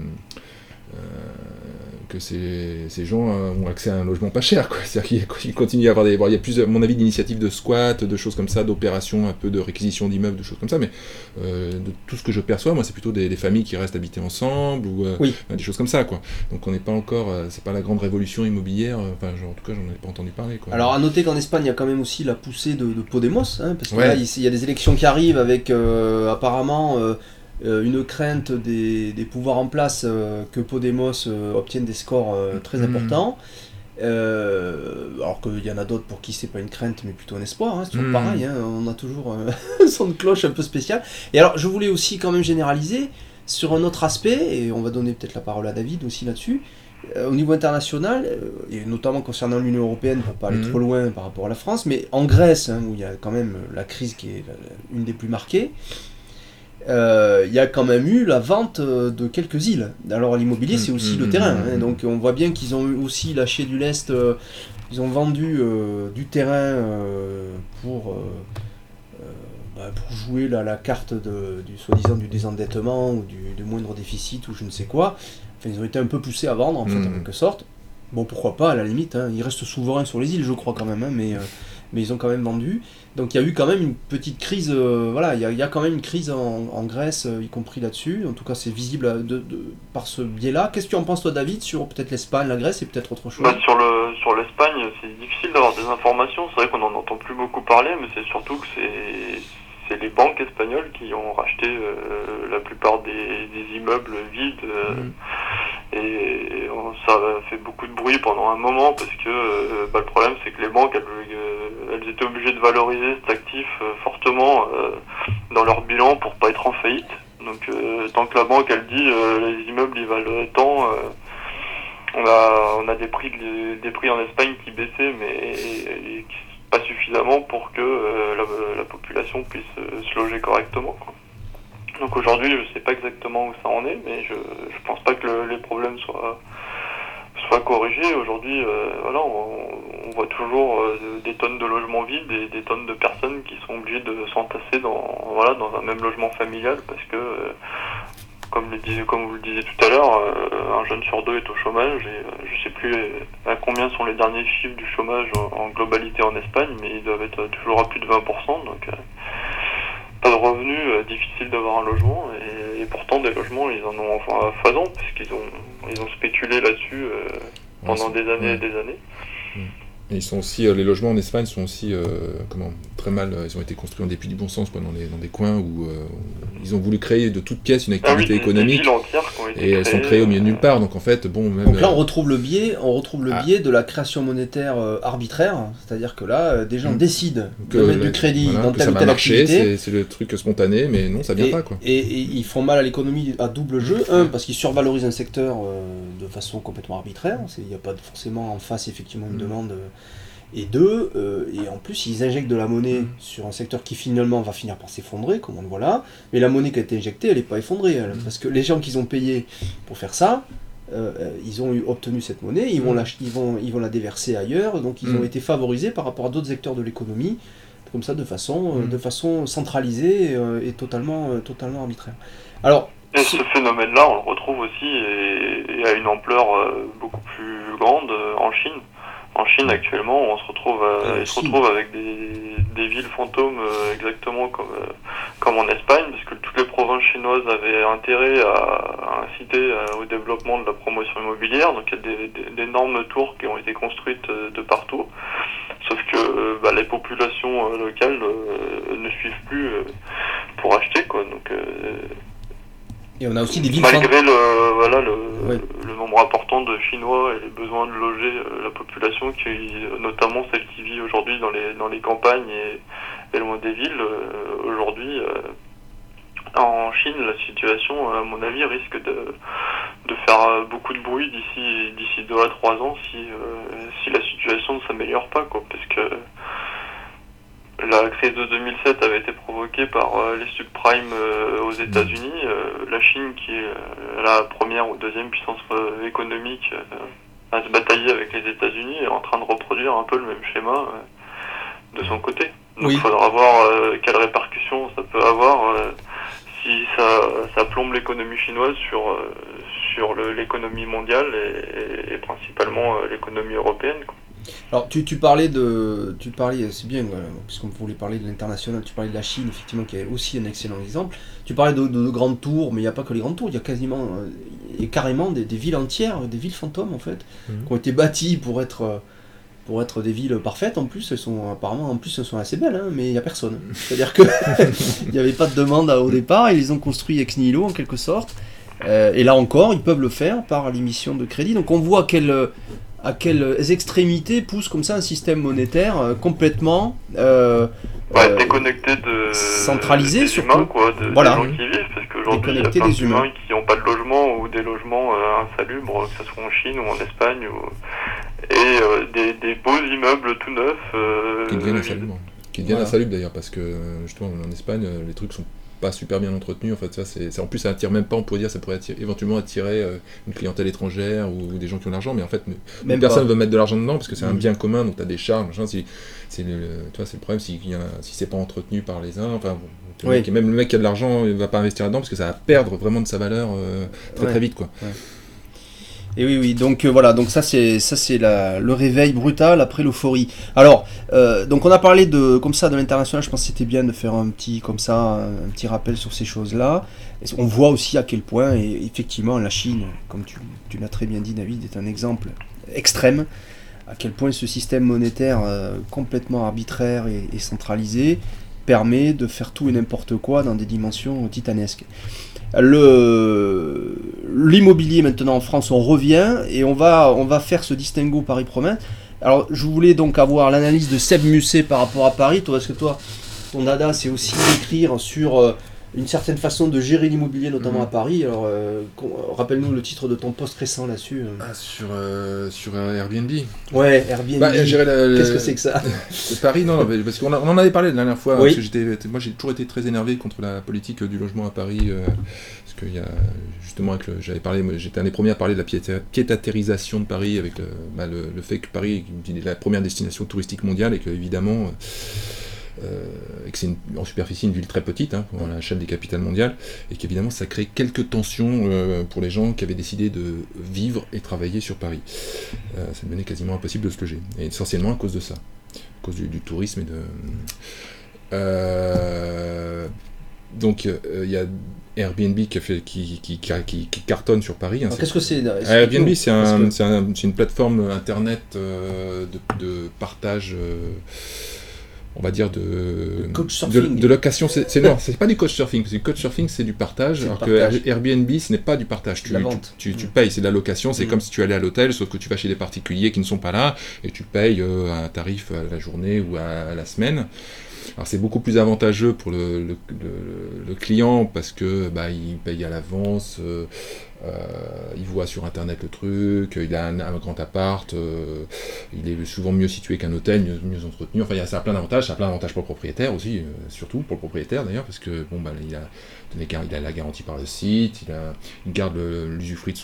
ces gens ont accès à un logement pas cher, quoi. C'est-à-dire qu'il continue à y avoir il y a plus, à mon avis, d'initiatives de squat, de choses comme ça, d'opérations un peu de réquisition d'immeubles, de choses comme ça, mais de tout ce que je perçois, moi, c'est plutôt des familles qui restent habiter ensemble, ou des choses comme ça, quoi. Donc on n'est pas encore, c'est pas la grande révolution immobilière, en tout cas, j'en ai pas entendu parler, quoi. Alors à noter qu'en Espagne, il y a quand même aussi la poussée de Podemos, parce que là, il y a des élections qui arrivent avec apparemment une crainte des pouvoirs en place que Podemos obtienne des scores très importants. Alors qu'il y en a d'autres pour qui c'est pas une crainte mais plutôt un espoir, c'est toujours pareil, on a toujours son de cloche un peu spécial. Et alors je voulais aussi quand même généraliser sur un autre aspect, et on va donner peut-être la parole à David aussi là-dessus, au niveau international, et notamment concernant l'Union Européenne, pour pas aller trop loin par rapport à la France, mais en Grèce, où il y a quand même la crise qui est une des plus marquées, il y a quand même eu la vente de quelques îles. Alors l'immobilier c'est aussi le terrain, donc on voit bien qu'ils ont aussi lâché du lest, ils ont vendu du terrain pour jouer la carte du soi-disant du désendettement ou du moindre déficit ou je ne sais quoi. Enfin, ils ont été un peu poussés à vendre en fait, en quelque sorte. Bon, pourquoi pas à la limite, ils restent souverains sur les îles je crois quand même, mais ils ont quand même vendu. Donc il y a eu quand même une petite crise, il y a quand même une crise en Grèce, y compris là-dessus. En tout cas, c'est visible par ce biais-là. Qu'est-ce que tu en penses, toi, David, sur peut-être l'Espagne, la Grèce et peut-être autre chose? Sur l'Espagne, c'est difficile d'avoir des informations. C'est vrai qu'on n'en entend plus beaucoup parler, mais c'est surtout que c'est les banques espagnoles qui ont racheté la plupart des immeubles vides. Et ça a fait beaucoup de bruit pendant un moment parce que le problème c'est que les banques elles étaient obligées de valoriser cet actif fortement dans leur bilan pour pas être en faillite. Donc tant que la banque elle dit les immeubles ils valent tant, on a des prix en Espagne qui baissaient mais pas suffisamment pour que la population puisse se loger correctement, quoi. Donc aujourd'hui, je sais pas exactement où ça en est, mais je pense pas que les problèmes soient corrigés. Aujourd'hui, on voit toujours des tonnes de logements vides et des tonnes de personnes qui sont obligées de s'entasser dans un même logement familial parce que, comme vous le disiez tout à l'heure, un jeune sur deux est au chômage et je sais plus à combien sont les derniers chiffres du chômage en globalité en Espagne, mais ils doivent être toujours à plus de 20%, donc pas de revenus, difficile d'avoir un logement, et pourtant des logements ils en ont enfin à foison parce qu'ils ont spéculé là-dessus pendant des années et des années. Et ils sont aussi, les logements en Espagne sont aussi très mal, ils ont été construits en dépit du bon sens, quoi, dans des coins où ils ont voulu créer de toutes pièces une activité économique, des villes entières qui ont été et elles sont créées au milieu de nulle part. Donc en fait, même. Donc là, on retrouve le biais de la création monétaire arbitraire, c'est-à-dire que là, des gens décident de mettre du crédit dans telle ou telle activité. C'est le truc spontané, mais non, ça vient pas, quoi. Et ils font mal à l'économie à double jeu. Un, parce qu'ils survalorisent un secteur de façon complètement arbitraire. Il n'y a pas forcément en face effectivement une demande. Et deux, et en plus ils injectent de la monnaie sur un secteur qui finalement va finir par s'effondrer, comme on le voit là, mais la monnaie qui a été injectée, elle n'est pas effondrée, parce que les gens qu'ils ont payés pour faire ça, ils ont obtenu cette monnaie, ils vont la déverser ailleurs, donc ils ont été favorisés par rapport à d'autres secteurs de l'économie, comme ça de façon centralisée et totalement arbitraire. Alors, et ce phénomène-là, on le retrouve aussi et à une ampleur beaucoup plus grande en Chine. En Chine, actuellement, on se retrouve, avec des villes fantômes exactement comme en Espagne, parce que toutes les provinces chinoises avaient intérêt à inciter au développement de la promotion immobilière. Donc il y a d'énormes tours qui ont été construites de partout. Sauf que les populations locales ne suivent plus pour acheter, quoi. Donc et on a aussi des villes malgré le nombre important de Chinois et les besoins de loger la population, notamment celle qui vit aujourd'hui dans les campagnes et loin des villes, aujourd'hui en Chine, la situation, à mon avis, risque de faire beaucoup de bruit d'ici 2 à 3 ans si la situation ne s'améliore pas, quoi, parce que la crise de 2007 avait été provoquée par les subprimes aux États-Unis. La Chine, qui est la première ou deuxième puissance économique à se batailler avec les États-Unis, est en train de reproduire un peu le même schéma de son côté. Donc il faudra voir quelles répercussions ça peut avoir si ça plombe l'économie chinoise sur l'économie mondiale et principalement l'économie européenne, quoi. Alors tu parlais, c'est bien, puisqu'on voulait parler de l'international, tu parlais de la Chine, effectivement, qui est aussi un excellent exemple. Tu parlais de grandes tours, mais il n'y a pas que les grandes tours, il y a carrément des villes entières, des villes fantômes en fait, qui ont été bâties pour être des villes parfaites. En plus, elles sont assez belles, mais il n'y a personne. C'est-à-dire que il n'y avait pas de demande au départ, ils les ont construits ex nihilo en quelque sorte. Et là encore, ils peuvent le faire par l'émission de crédit. Donc on voit à quelles extrémités pousse comme ça un système monétaire complètement déconnecté centralisé, des surtout humains, quoi, des gens qui vivent, parce qu'aujourd'hui il y a plein d'humains qui n'ont pas de logement ou des logements insalubres, que ce soit en Chine ou en Espagne, et des beaux immeubles tout neufs qui deviennent insalubres d'ailleurs, parce que justement en Espagne les trucs sont pas super bien entretenu, en fait. En plus, ça attire même pas, on pourrait dire, ça pourrait éventuellement attirer une clientèle étrangère ou des gens qui ont de l'argent, mais en fait, personne ne veut mettre de l'argent dedans parce que c'est un bien commun, donc tu as des charges, machin, c'est le problème si c'est pas entretenu par les uns. Enfin, même le mec qui a de l'argent, il va pas investir là-dedans parce que ça va perdre vraiment de sa valeur très vite, quoi. Ouais. Et oui, donc voilà, donc ça c'est le réveil brutal après l'euphorie. Alors, donc on a parlé de l'international, je pense que c'était bien de faire un petit rappel sur ces choses-là. Et on voit aussi à quel point, et effectivement, la Chine, comme tu l'as très bien dit, David, est un exemple extrême, à quel point ce système monétaire complètement arbitraire et centralisé permet de faire tout et n'importe quoi dans des dimensions titanesques. L'immobilier maintenant en France, on revient et on va faire ce distinguo Paris-Province. Alors je voulais donc avoir l'analyse de Seb Musset par rapport à Paris. Toi, est-ce que ton dada c'est aussi d'écrire sur une certaine façon de gérer l'immobilier, notamment à Paris. Alors rappelle-nous le titre de ton post récent là-dessus. Sur Airbnb. Ouais, Airbnb. Qu'est-ce que c'est que ça? Paris, non, parce qu'on en avait parlé la dernière fois. Oui. Parce que moi j'ai toujours été très énervé contre la politique du logement à Paris. Parce qu'il y a justement, j'étais un des premiers à parler de la piétatérisation de Paris, avec le fait que Paris est la première destination touristique mondiale et que évidemment. Et que c'est en superficie une ville très petite à la chaîne des capitales mondiales, et qu'évidemment ça crée quelques tensions pour les gens qui avaient décidé de vivre et travailler sur Paris. Ça devenait quasiment impossible de se loger, et essentiellement à cause de ça, à cause du tourisme et de... Donc il y a Airbnb qui cartonne sur Paris. Alors, qu'est-ce que c'est Airbnb, c'est une plateforme internet de partage, on va dire de location. Non, c'est pas du couchsurfing. Du couchsurfing, c'est du partage. Alors que Airbnb, ce n'est pas du partage. Tu payes, c'est de la location. C'est comme si tu allais à l'hôtel, sauf que tu vas chez des particuliers qui ne sont pas là et tu payes un tarif à la journée ou à la semaine. Alors c'est beaucoup plus avantageux pour le client parce que il paye à l'avance, il voit sur internet le truc, il a un grand appart, il est souvent mieux situé qu'un hôtel, mieux entretenu. Enfin, ça a plein d'avantages, pour le propriétaire aussi, surtout pour le propriétaire d'ailleurs, parce que il a la garantie par le site, il garde l'usufruit de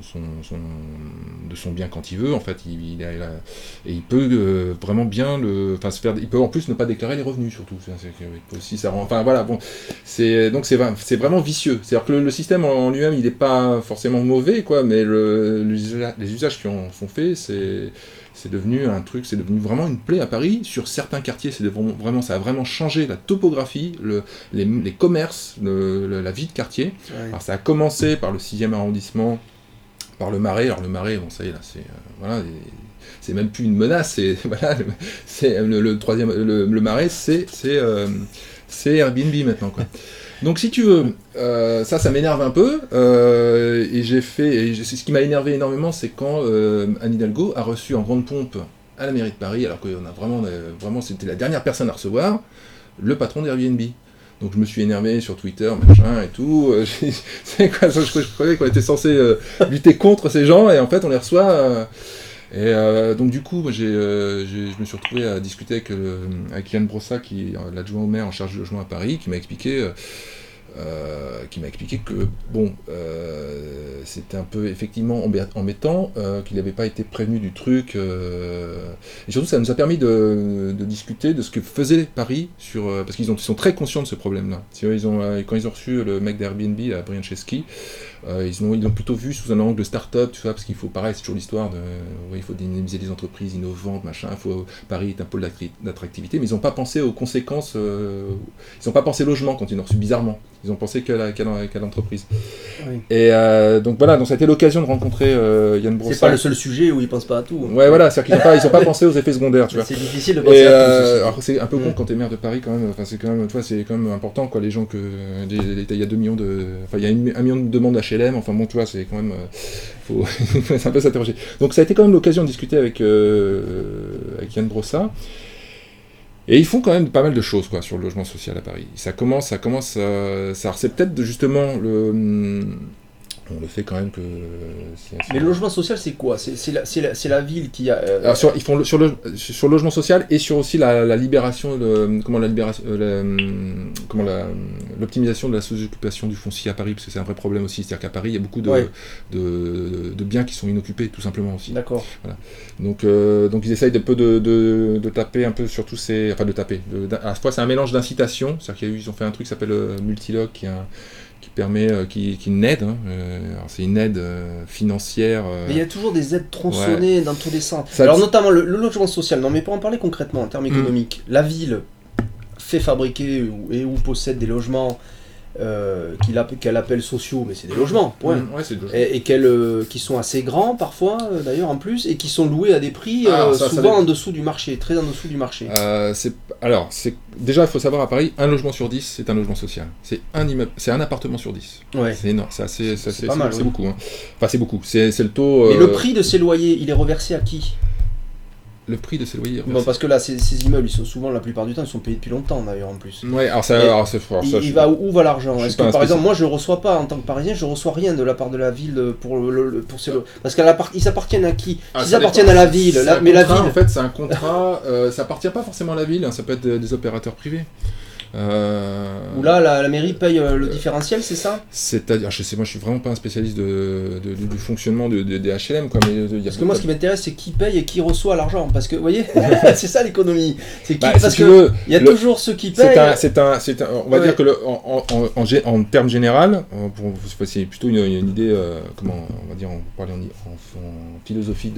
son bien quand il veut. En fait, et il peut vraiment bien il peut en plus ne pas déclarer les revenus surtout. Aussi, ça rend, enfin voilà, bon, c'est vraiment vicieux. C'est-à-dire que le système en lui-même, il n'est pas forcément mauvais, quoi, mais les usages qui en sont faits, c'est devenu un truc, c'est devenu vraiment une plaie à Paris. Sur certains quartiers, ça a vraiment changé la topographie, les commerces, la vie de quartier. Ouais. Alors ça a commencé par le 6e arrondissement, par le Marais. Alors le Marais, bon ça y est, là, c'est même plus une menace, c'est le troisième, le Marais, c'est Airbnb maintenant, quoi. Donc si tu veux, ça m'énerve un peu, ce qui m'a énervé énormément, c'est quand Anne Hidalgo a reçu en grande pompe à la mairie de Paris, alors qu'on a vraiment c'était la dernière personne à recevoir, le patron d'Airbnb. Donc je me suis énervé sur Twitter, machin et tout. Je croyais qu'on était censé lutter contre ces gens, et en fait on les reçoit. Donc du coup, je me suis retrouvé à discuter avec Yann Brossa, qui est l'adjoint au maire en charge du logement à Paris, qui m'a expliqué que c'était un peu effectivement embêtant, qu'il n'avait pas été prévenu du truc, et surtout ça nous a permis de discuter de ce que faisait Paris parce qu'ils sont très conscients de ce problème-là. Quand ils ont reçu le mec d'Airbnb, Brian Chesky, ils l'ont plutôt vu sous un angle de start-up, tu vois, parce qu'il faut, pareil, c'est toujours l'histoire il faut dynamiser les entreprises innovantes, machin, Paris est un pôle d'attractivité, mais ils n'ont pas pensé aux conséquences, ils n'ont pas pensé logement quand ils l'ont reçu, bizarrement. Ils ont pensé qu'à l'entreprise. Oui. Et donc voilà, donc ça a été l'occasion de rencontrer Yann Brossa. C'est pas le seul sujet où ils pensent pas à tout. Ouais, voilà, c'est-à-dire qu'ils n'ont pas pensé aux effets secondaires, tu vois. C'est difficile de penser à tout. Alors c'est un peu con quand t'es maire de Paris quand même. Enfin c'est quand même important, quoi. Les gens il y a 2 millions il y a 1 million de demandes HLM. Enfin bon, tu vois, c'est quand même faut c'est un peu s'interroger. Donc ça a été quand même l'occasion de discuter avec Yann Brossa. Et ils font quand même pas mal de choses, quoi, sur le logement social à Paris. Ça commence, c'est peut-être justement on le fait quand même que... Mais le logement social, c'est quoi ? C'est la ville qui a... Alors ils font sur le logement social et sur aussi la libération, l'optimisation de la sous-occupation du foncier à Paris, parce que c'est un vrai problème aussi. C'est-à-dire qu'à Paris, il y a beaucoup de biens qui sont inoccupés, tout simplement aussi. D'accord. Voilà. Donc ils essayent de taper un peu sur tous ces... Enfin, de taper. À la fois, c'est un mélange d'incitation. C'est-à-dire qu'ils ont fait un truc qui s'appelle Multilog, qui permet, qui est une aide, alors c'est une aide financière. Mais il y a toujours des aides tronçonnées dans tous les sens. Alors notamment le logement social, non mais pour en parler concrètement en termes économiques, la ville fait fabriquer ou possède des logements qu'elle appelle sociaux, mais c'est des logements, point. Ouais, c'est des logements. Et qui sont assez grands parfois, d'ailleurs en plus, et qui sont loués à des prix souvent en dessous du marché, très en dessous du marché. Déjà, il faut savoir à Paris, un logement sur 10, c'est un logement social. C'est un appartement sur 10. Ouais. C'est énorme, c'est pas mal. C'est beaucoup. Hein. Enfin, c'est beaucoup. C'est le taux. Mais le prix de ces loyers, il est reversé à qui ? Le prix de ces loyers. Bon, parce que là, ces immeubles, ils sont souvent, la plupart du temps, ils sont payés depuis longtemps d'ailleurs en plus. Ouais, où va l'argent ? Est-ce que par exemple, moi je reçois pas en tant que Parisien, je reçois rien de la part de la ville pour ces parce qu'ils appartiennent à qui ? S'ils appartiennent à la ville, mais la ville. En fait, c'est un contrat. Ça appartient pas forcément à la ville. Hein, ça peut être des opérateurs privés. Où là, la mairie paye le différentiel, c'est ça ? C'est-à-dire, moi je suis vraiment pas un spécialiste du fonctionnement des HLM, quoi. Parce que moi, ce qui m'intéresse, c'est qui paye et qui reçoit l'argent. Parce que, vous voyez, c'est ça l'économie. C'est qui, parce que il y a toujours ceux qui payent. On va dire que en termes général, c'est plutôt une idée, comment on va dire, on parle en philosophie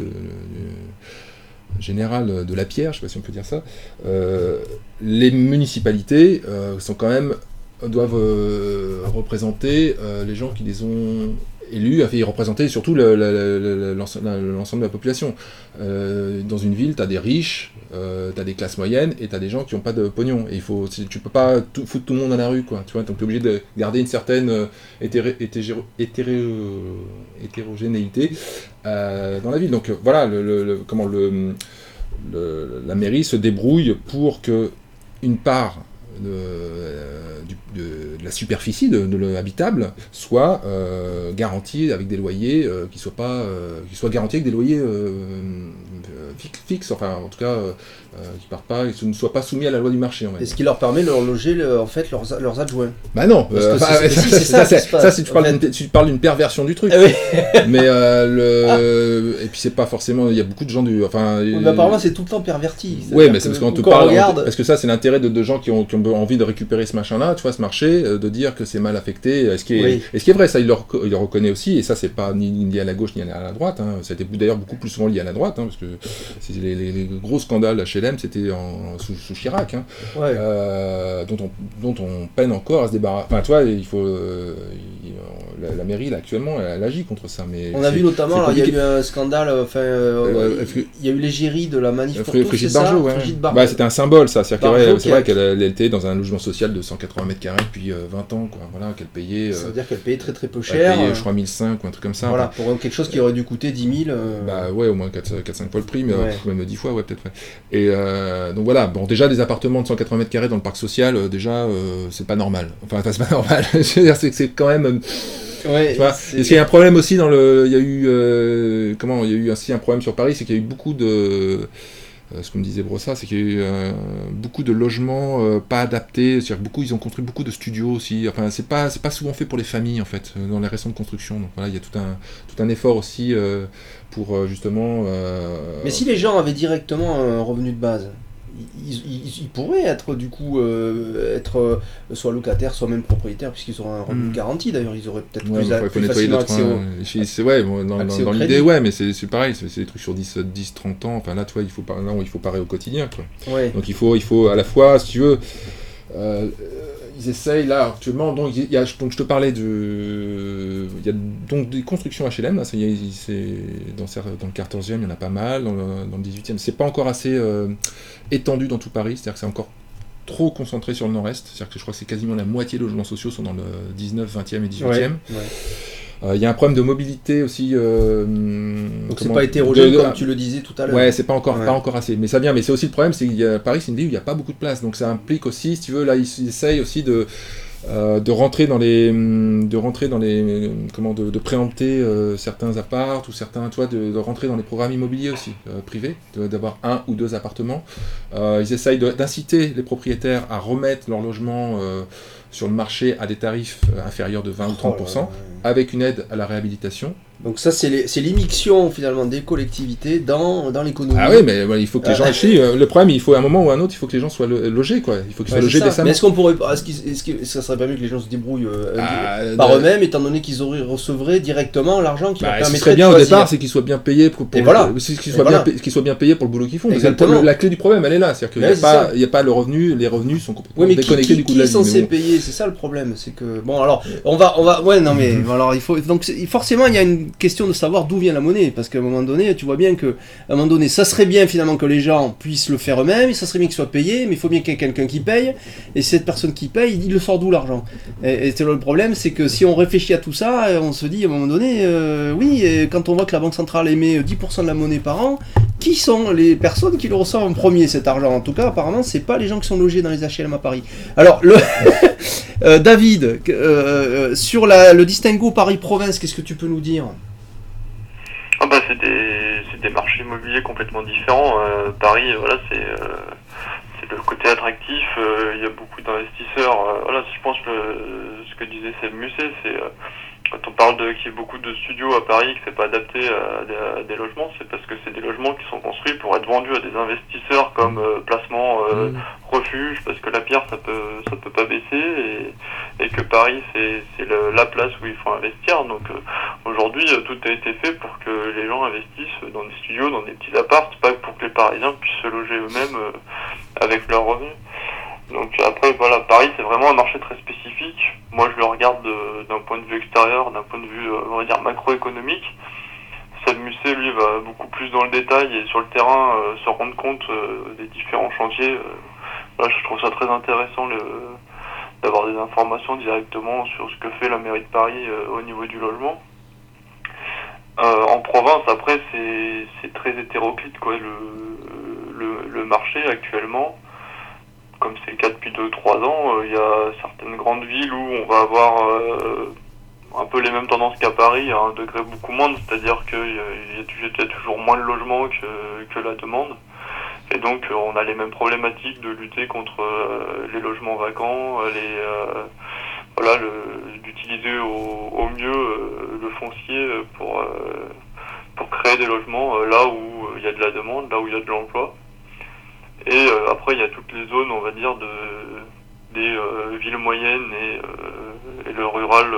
générale de la pierre, je ne sais pas si on peut dire ça, les municipalités sont quand même doivent représenter les gens qui les ont élus, y représenter surtout l'ensemble de la population. Dans une ville, tu as des riches, tu as des classes moyennes, et tu as des gens qui n'ont pas de pognon. Et tu peux pas foutre tout le monde dans la rue, quoi. Tu vois, donc tu es obligé de garder une certaine hétérogénéité dans la ville. Donc voilà, la mairie se débrouille pour que une part de la superficie habitable soit garantie avec des loyers qui soient garantis avec des loyers fixes, enfin en tout cas qui partent pas, qui ne soient pas soumis à la loi du marché. Et ce qui leur permet de leur loger en fait leurs adjoints. Bah non, tu parles d'une perversion du truc. Oui. Mais et puis c'est pas forcément, il y a beaucoup de gens mais apparemment c'est tout le temps perverti. Oui, mais c'est parce qu'on te parle, parce que ça c'est l'intérêt de gens qui ont envie de récupérer ce machin-là, tu vois, ce marché, de dire que c'est mal affecté, ce qui est vrai, ça il le reconnaît aussi, et ça c'est pas ni lié à la gauche ni à la droite, hein. C'était d'ailleurs beaucoup plus souvent lié à la droite, hein, parce que les gros scandales HLM c'était sous Chirac, hein, dont on peine encore à se débarrasser. Enfin, tu vois, il faut la mairie là actuellement elle agit contre ça, mais on a vu notamment, il y a eu un scandale, il y a eu l'égérie de la manif pour tous, Brigitte Bardot, ouais. C'était un symbole, ça. C'est vrai qu'elle était dans un logement social de 180 mètres carrés depuis 20 ans, quoi. Voilà, qu'elle payait. Ça veut dire qu'elle payait très très peu cher. Elle payait, je crois, 1005 ou un truc comme ça. Voilà, pour quelque chose qui aurait dû coûter 10 000. Bah ouais, au moins 4-5 fois le prix, mais même 10 fois, ouais, peut-être. Ouais. Et donc voilà, bon, déjà des appartements de 180 mètres carrés dans le parc social, c'est pas normal. Enfin, c'est pas normal. Je veux dire, c'est quand même. Ouais, est-ce qu'il y a un problème aussi il y a eu aussi un problème sur Paris, c'est qu'il y a eu beaucoup de ce que me disait Brossat, c'est qu'il y a eu beaucoup de logements pas adaptés, c'est-à-dire ils ont construit beaucoup de studios aussi. Enfin, c'est pas souvent fait pour les familles en fait dans les récentes constructions. Donc voilà, il y a tout un effort aussi pour justement. Mais si les gens avaient directement un revenu de base, ils pourraient être du coup soit locataires, soit même propriétaires, puisqu'ils auraient un revenu garanti. D'ailleurs, ils auraient peut-être plus facilement accès dans l'idée, ouais, mais c'est pareil, c'est des trucs sur 10-30 ans. Enfin là, tu vois, il faut parer au quotidien, quoi. Ouais. Donc il faut à la fois, si tu veux, ils essayent là actuellement. Donc je te parlais il y a donc des constructions HLM. Là, dans le 14e, il y en a pas mal. Dans le 18e, c'est pas encore assez étendu dans tout Paris. C'est-à-dire que c'est encore trop concentré sur le nord-est. C'est-à-dire que je crois que c'est quasiment la moitié des logements sociaux sont dans le 19, 20e et 18e. Ouais. Il y a un problème de mobilité aussi. Donc c'est pas hétérogène comme tu le disais tout à l'heure. Ouais, c'est pas encore assez. Mais ça vient. Mais c'est aussi le problème, c'est que Paris, c'est une ville où il n'y a pas beaucoup de place. Donc ça implique aussi, si tu veux, là, ils essayent aussi de rentrer dans les de préempter certains apparts ou certains, toi, de rentrer dans les programmes immobiliers aussi privés, d'avoir 1 ou 2 appartements. Ils essayent d'inciter les propriétaires à remettre leur logement sur le marché à des tarifs inférieurs de 20 ou 30%, avec une aide à la réhabilitation. Donc ça, c'est l'immixtion finalement des collectivités dans l'économie. Ah oui, mais il faut que les gens achètent. Le problème, il faut à un moment ou à un autre, il faut que les gens soient logés, quoi. Il faut qu'ils soient logés décemment. Mais est-ce que ça serait pas mieux que les gens se débrouillent par eux-mêmes, étant donné qu'ils recevraient directement l'argent qui leur permettrait de choisir. Ce serait bien au départ, c'est qu'ils soient bien payés qu'ils soient bien payés pour le boulot qu'ils font. Exactement. La clé du problème, elle est là, c'est-à-dire qu'il n'y a pas le revenu, les revenus sont complètement déconnectés du coût de la vie. Qui est censé payer, c'est ça le problème, c'est que bon alors on va alors il faut donc forcément il y a une question de savoir d'où vient la monnaie, parce qu'à un moment donné, tu vois bien que à un moment donné, ça serait bien finalement que les gens puissent le faire eux-mêmes, et ça serait bien qu'ils soient payés, mais il faut bien qu'il y ait quelqu'un qui paye, et cette personne qui paye, il le sort d'où l'argent? Et c'est le problème, c'est que si on réfléchit à tout ça, on se dit à un moment donné, quand on voit que la Banque Centrale émet 10% de la monnaie par an, qui sont les personnes qui le reçoivent en premier cet argent? En tout cas, apparemment, c'est pas les gens qui sont logés dans les HLM à Paris. Alors, David, sur le distinguo Paris-Province, qu'est-ce que tu peux nous dire? C'est des marchés immobiliers complètement différents. Paris, voilà, c'est le côté attractif. Il y a beaucoup d'investisseurs. Voilà, je pense que ce que disait Seb Musset, c'est quand on parle qu'il y a beaucoup de studios à Paris, que c'est pas adapté à des logements, c'est parce que c'est des logements qui sont construits pour être vendus à des investisseurs comme placement refuge, parce que la pierre ça peut pas baisser, et que Paris c'est la place où il faut investir. Donc aujourd'hui tout a été fait pour que les gens investissent dans des studios, dans des petits apparts, pas pour que les Parisiens puissent se loger eux-mêmes avec leurs revenus. Donc après, voilà, Paris, c'est vraiment un marché très spécifique. Moi, je le regarde d'un point de vue extérieur, d'un point de vue, on va dire, macroéconomique. Seb Musset, lui, va beaucoup plus dans le détail et sur le terrain se rendre compte des différents chantiers. Voilà, je trouve ça très intéressant d'avoir des informations directement sur ce que fait la mairie de Paris au niveau du logement. En province, après, c'est très hétéroclite, quoi, le marché actuellement. Comme c'est le cas depuis 2-3 ans, il y a certaines grandes villes où on va avoir un peu les mêmes tendances qu'à Paris, à un degré beaucoup moindre, c'est-à-dire qu'il y a toujours moins de logements que la demande. Et donc on a les mêmes problématiques de lutter contre les logements vacants, voilà, d'utiliser au mieux le foncier pour créer des logements là où il y a de la demande, là où il y a de l'emploi. Et après il y a toutes les zones, on va dire, des villes moyennes et le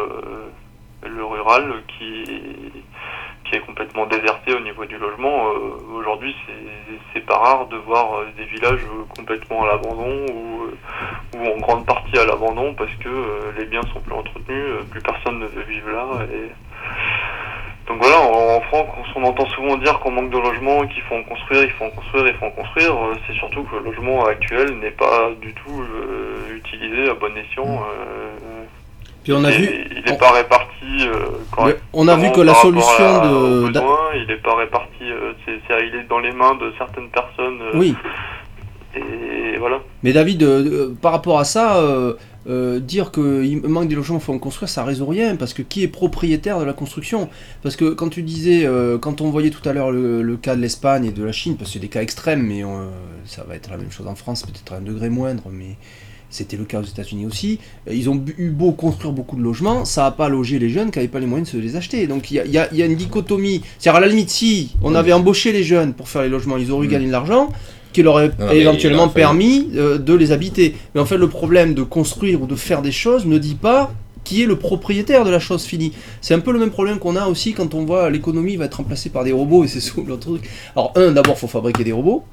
rural qui est complètement déserté au niveau du logement. Aujourd'hui, c'est pas rare de voir des villages complètement à l'abandon ou en grande partie à l'abandon parce que les biens sont plus entretenus, plus personne ne veut vivre là. Et donc voilà, en France, on entend souvent dire qu'on manque de logements, qu'il faut en construire, il faut en construire, il faut en construire. C'est surtout que le logement actuel n'est pas du tout utilisé à bon escient. Puis on a vu, il n'est pas réparti on a vu que la solution il n'est pas réparti, il est dans les mains de certaines personnes. Oui. Et voilà. Mais David, par rapport à ça, dire qu'il manque des logements, il faut en construire, ça résout rien, parce que qui est propriétaire de la construction? Parce que quand tu disais, quand on voyait tout à l'heure le cas de l'Espagne et de la Chine, parce que c'est des cas extrêmes, mais ça va être la même chose en France, peut-être à un degré moindre, mais c'était le cas aux États-Unis aussi. Ils ont eu beau construire beaucoup de logements, ça n'a pas logé les jeunes qui n'avaient pas les moyens de se les acheter. Donc il y a une dichotomie. C'est-à-dire, à la limite, si on avait embauché les jeunes pour faire les logements, ils auraient gagné de l'argent qui leur aurait éventuellement permis de les habiter. Mais en fait, le problème de construire ou de faire des choses ne dit pas qui est le propriétaire de la chose finie. C'est un peu le même problème qu'on a aussi quand on voit l'économie va être remplacée par des robots, et c'est souvent l'autre truc. Alors d'abord, il faut fabriquer des robots.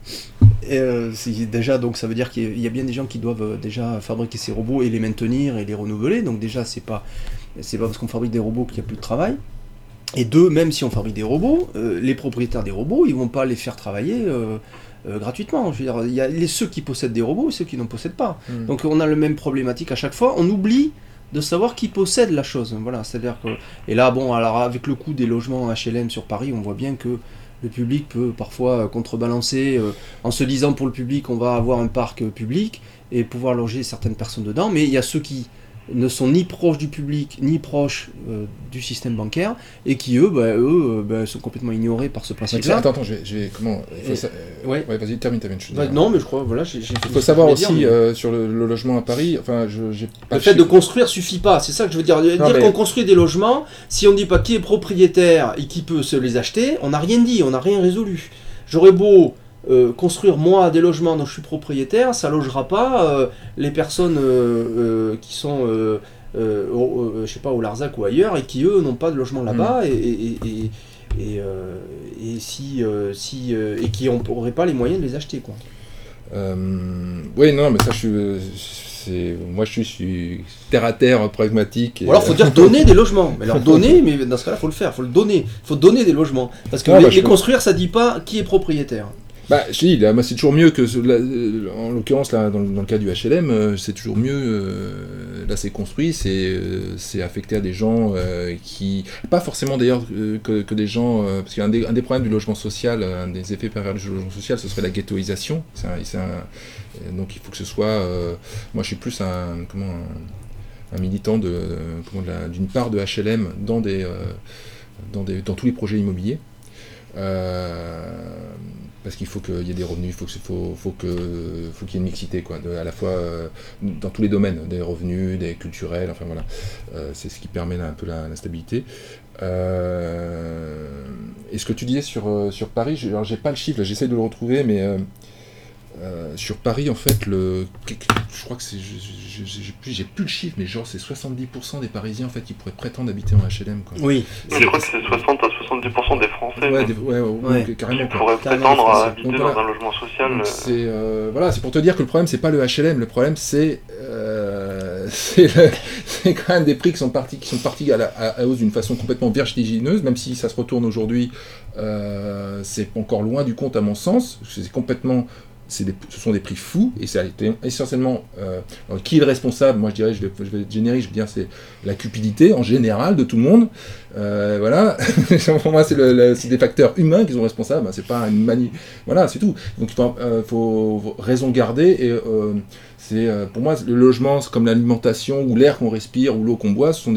Déjà, donc ça veut dire qu'il y a bien des gens qui doivent déjà fabriquer ces robots et les maintenir et les renouveler. Donc déjà, c'est pas parce qu'on fabrique des robots qu'il n'y a plus de travail. Et deux, même si on fabrique des robots, les propriétaires des robots, ils vont pas les faire travailler gratuitement. Je veux dire, il y a ceux qui possèdent des robots et ceux qui n'en possèdent pas. Donc on a la même problématique à chaque fois. On oublie de savoir qui possède la chose. Voilà, c'est-à-dire que... Et là, bon, alors avec le coût des logements HLM sur Paris, on voit bien que le public peut parfois contrebalancer en se disant pour le public on va avoir un parc public et pouvoir loger certaines personnes dedans, mais il y a ceux qui ne sont ni proches du public ni proches du système bancaire et qui eux sont complètement ignorés par ce principe-là. Attends, comment ouais, vas-y, termine. Non, mais je crois, voilà, il faut savoir aussi sur le logement à Paris, enfin, j'ai pas le fait de construire suffit pas, c'est ça que je veux dire. Qu'on construit des logements, si on dit pas qui est propriétaire et qui peut se les acheter, on n'a rien dit, on n'a rien résolu. J'aurais beau construire moi des logements dont je suis propriétaire, ça logera pas les personnes qui sont je sais pas, au Larzac ou ailleurs et qui eux n'ont pas de logement là-bas et qui n'auraient pas les moyens de les acheter, quoi. Oui, non, mais ça moi je suis terre à terre, pragmatique. Ou alors faut dire donner des logements, mais dans ce cas-là faut le faire, faut donner des logements, parce que les construire ça dit pas qui est propriétaire. Bah, je dis, là, c'est toujours mieux que, en l'occurrence, là, dans le cas du HLM, c'est toujours mieux, là c'est construit, c'est affecté à des gens qui, pas forcément d'ailleurs que des gens, parce qu'un des problèmes du logement social, un des effets pervers du logement social, ce serait la ghettoisation, donc il faut que ce soit, moi je suis plus un militant d'une part de HLM dans tous les projets immobiliers. Parce qu'il faut qu'il y ait des revenus, faut qu'il y ait une mixité, quoi, à la fois dans tous les domaines, des revenus, des culturels, enfin voilà, c'est ce qui permet un peu la stabilité. Et ce que tu disais sur Paris, alors j'ai pas le chiffre, là, j'essaie de le retrouver, mais sur Paris, en fait, je crois que j'ai plus le chiffre, mais genre c'est 70% des Parisiens en fait qui pourraient prétendre habiter en HLM, quoi. Oui. Je crois que c'est 60 à 70% des Français carrément, qui quoi. pourraient prétendre à habiter Donc, dans voilà. un logement social. Donc, c'est pour te dire que le problème c'est pas le HLM, le problème c'est quand même des prix qui sont partis à hausse d'une façon complètement vertigineuse, même si ça se retourne aujourd'hui, c'est encore loin du compte à mon sens. C'est complètement, ce sont des prix fous, et ça a été essentiellement qui est le responsable. Moi je dirais, je vais être générique, je veux dire c'est la cupidité en général de tout le monde. Voilà, pour moi c'est des facteurs humains qui sont responsables, c'est pas une manie. Voilà, c'est tout. Donc il faut raison garder, et c'est pour moi le logement, c'est comme l'alimentation ou l'air qu'on respire ou l'eau qu'on boit, ce sont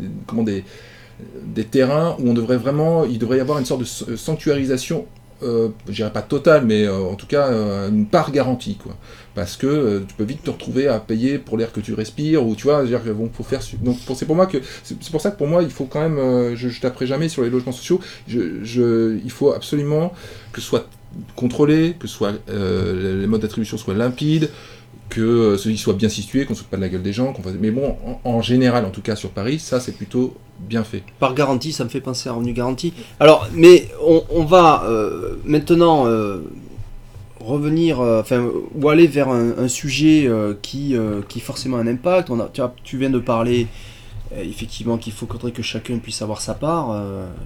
des terrains où il devrait y avoir une sorte de sanctuarisation, je dirais pas totale, mais en tout cas une part garantie, quoi. Parce que tu peux vite te retrouver à payer pour l'air que tu respires, ou tu vois, faut faire. Donc c'est pour ça que pour moi il faut quand même, je taperai jamais sur les logements sociaux. Il faut absolument que ce soit contrôlé, que les modes d'attribution soient limpides, que ceux-ci soient bien situés, qu'on ne se foute pas de la gueule des gens, mais bon, en général, en tout cas sur Paris, ça c'est plutôt bien fait. Par garantie, ça me fait penser à revenu garanti. Alors, mais on va maintenant revenir, ou aller vers un sujet qui forcément a un impact. Tu viens de parler, effectivement, qu'il faudrait que chacun puisse avoir sa part.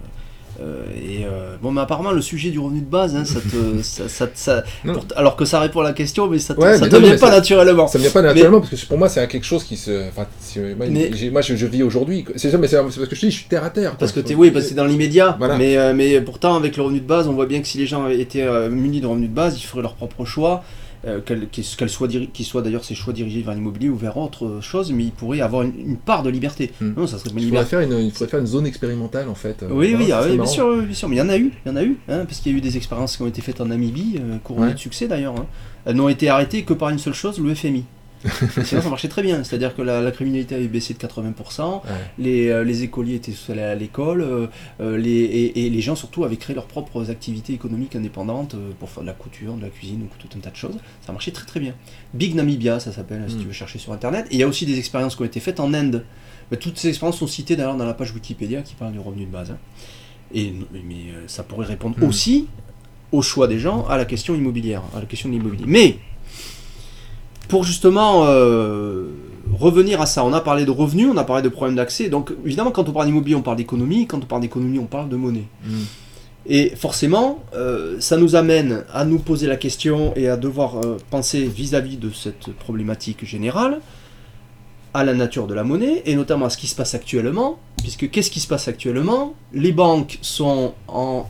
Bon, mais apparemment le sujet du revenu de base, hein, alors que ça répond à la question, mais ça ne vient pas naturellement. Ça ne vient pas naturellement, parce que pour moi c'est quelque chose qui se. Moi je vis aujourd'hui. C'est ça, mais c'est parce que je te dis, je suis terre à terre. Parce que c'est dans l'immédiat. Voilà. Mais pourtant avec le revenu de base, on voit bien que si les gens étaient munis de revenu de base, ils feraient leur propre choix. Qu'ils soient d'ailleurs ces choix dirigés vers l'immobilier ou vers autre chose, mais ils pourraient avoir une part de liberté. Non, ça serait il faudrait faire une zone expérimentale en fait. Oui, bien sûr, mais il y en a eu, parce qu'il y a eu des expériences qui ont été faites en Namibie, couronnées de succès d'ailleurs. Elles n'ont été arrêtées que par une seule chose, le FMI. Sinon ça marchait très bien, c'est-à-dire que la criminalité avait baissé de 80%, les écoliers étaient allés à l'école, et les gens surtout avaient créé leurs propres activités économiques indépendantes pour faire de la couture, de la cuisine ou tout un tas de choses. Ça marchait très très bien. Big Namibia, ça s'appelle, si tu veux chercher sur internet. Et il y a aussi des expériences qui ont été faites en Inde. Mais toutes ces expériences sont citées d'ailleurs dans la page Wikipédia qui parle du revenu de base. Mais ça pourrait répondre aussi au choix des gens à la question immobilière, à la question de l'immobilier. Mais pour justement revenir à ça, on a parlé de revenus, on a parlé de problèmes d'accès. Donc évidemment, quand on parle d'immobilier, on parle d'économie. Quand on parle d'économie, on parle de monnaie. Et forcément, ça nous amène à nous poser la question et à devoir penser vis-à-vis de cette problématique générale, à la nature de la monnaie, et notamment à ce qui se passe actuellement. Puisque qu'est-ce qui se passe actuellement ? Les banques sont en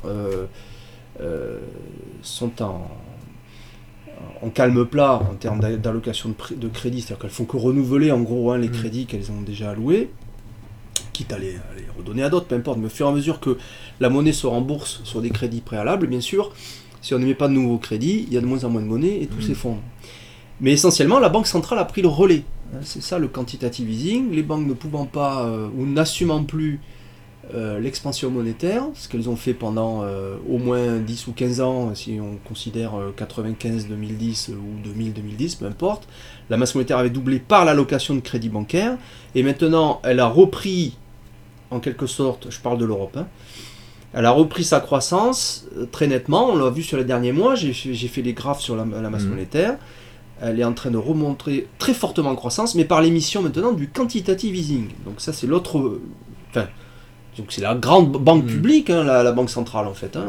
calme plat en termes d'allocation de crédit, c'est-à-dire qu'elles font que renouveler en gros les crédits qu'elles ont déjà alloués, quitte à les redonner à d'autres, peu importe, mais au fur et à mesure que la monnaie se rembourse sur des crédits préalables, bien sûr, si on ne met pas de nouveaux crédits, il y a de moins en moins de monnaie et tout s'effondre. Mais essentiellement, la Banque centrale a pris le relais. C'est ça le quantitative easing, les banques ne pouvant pas ou n'assumant plus l'expansion monétaire, ce qu'elles ont fait pendant au moins 10 ou 15 ans, si on considère 95-2010 ou 2000-2010, peu importe. La masse monétaire avait doublé par l'allocation de crédit bancaire, et maintenant elle a repris, en quelque sorte, je parle de l'Europe, elle a repris sa croissance très nettement, on l'a vu sur les derniers mois, j'ai fait les graphes sur la masse monétaire, elle est en train de remonter très fortement en croissance, mais par l'émission maintenant du quantitative easing. Donc ça c'est l'autre... Donc c'est la grande banque publique, la Banque centrale en fait,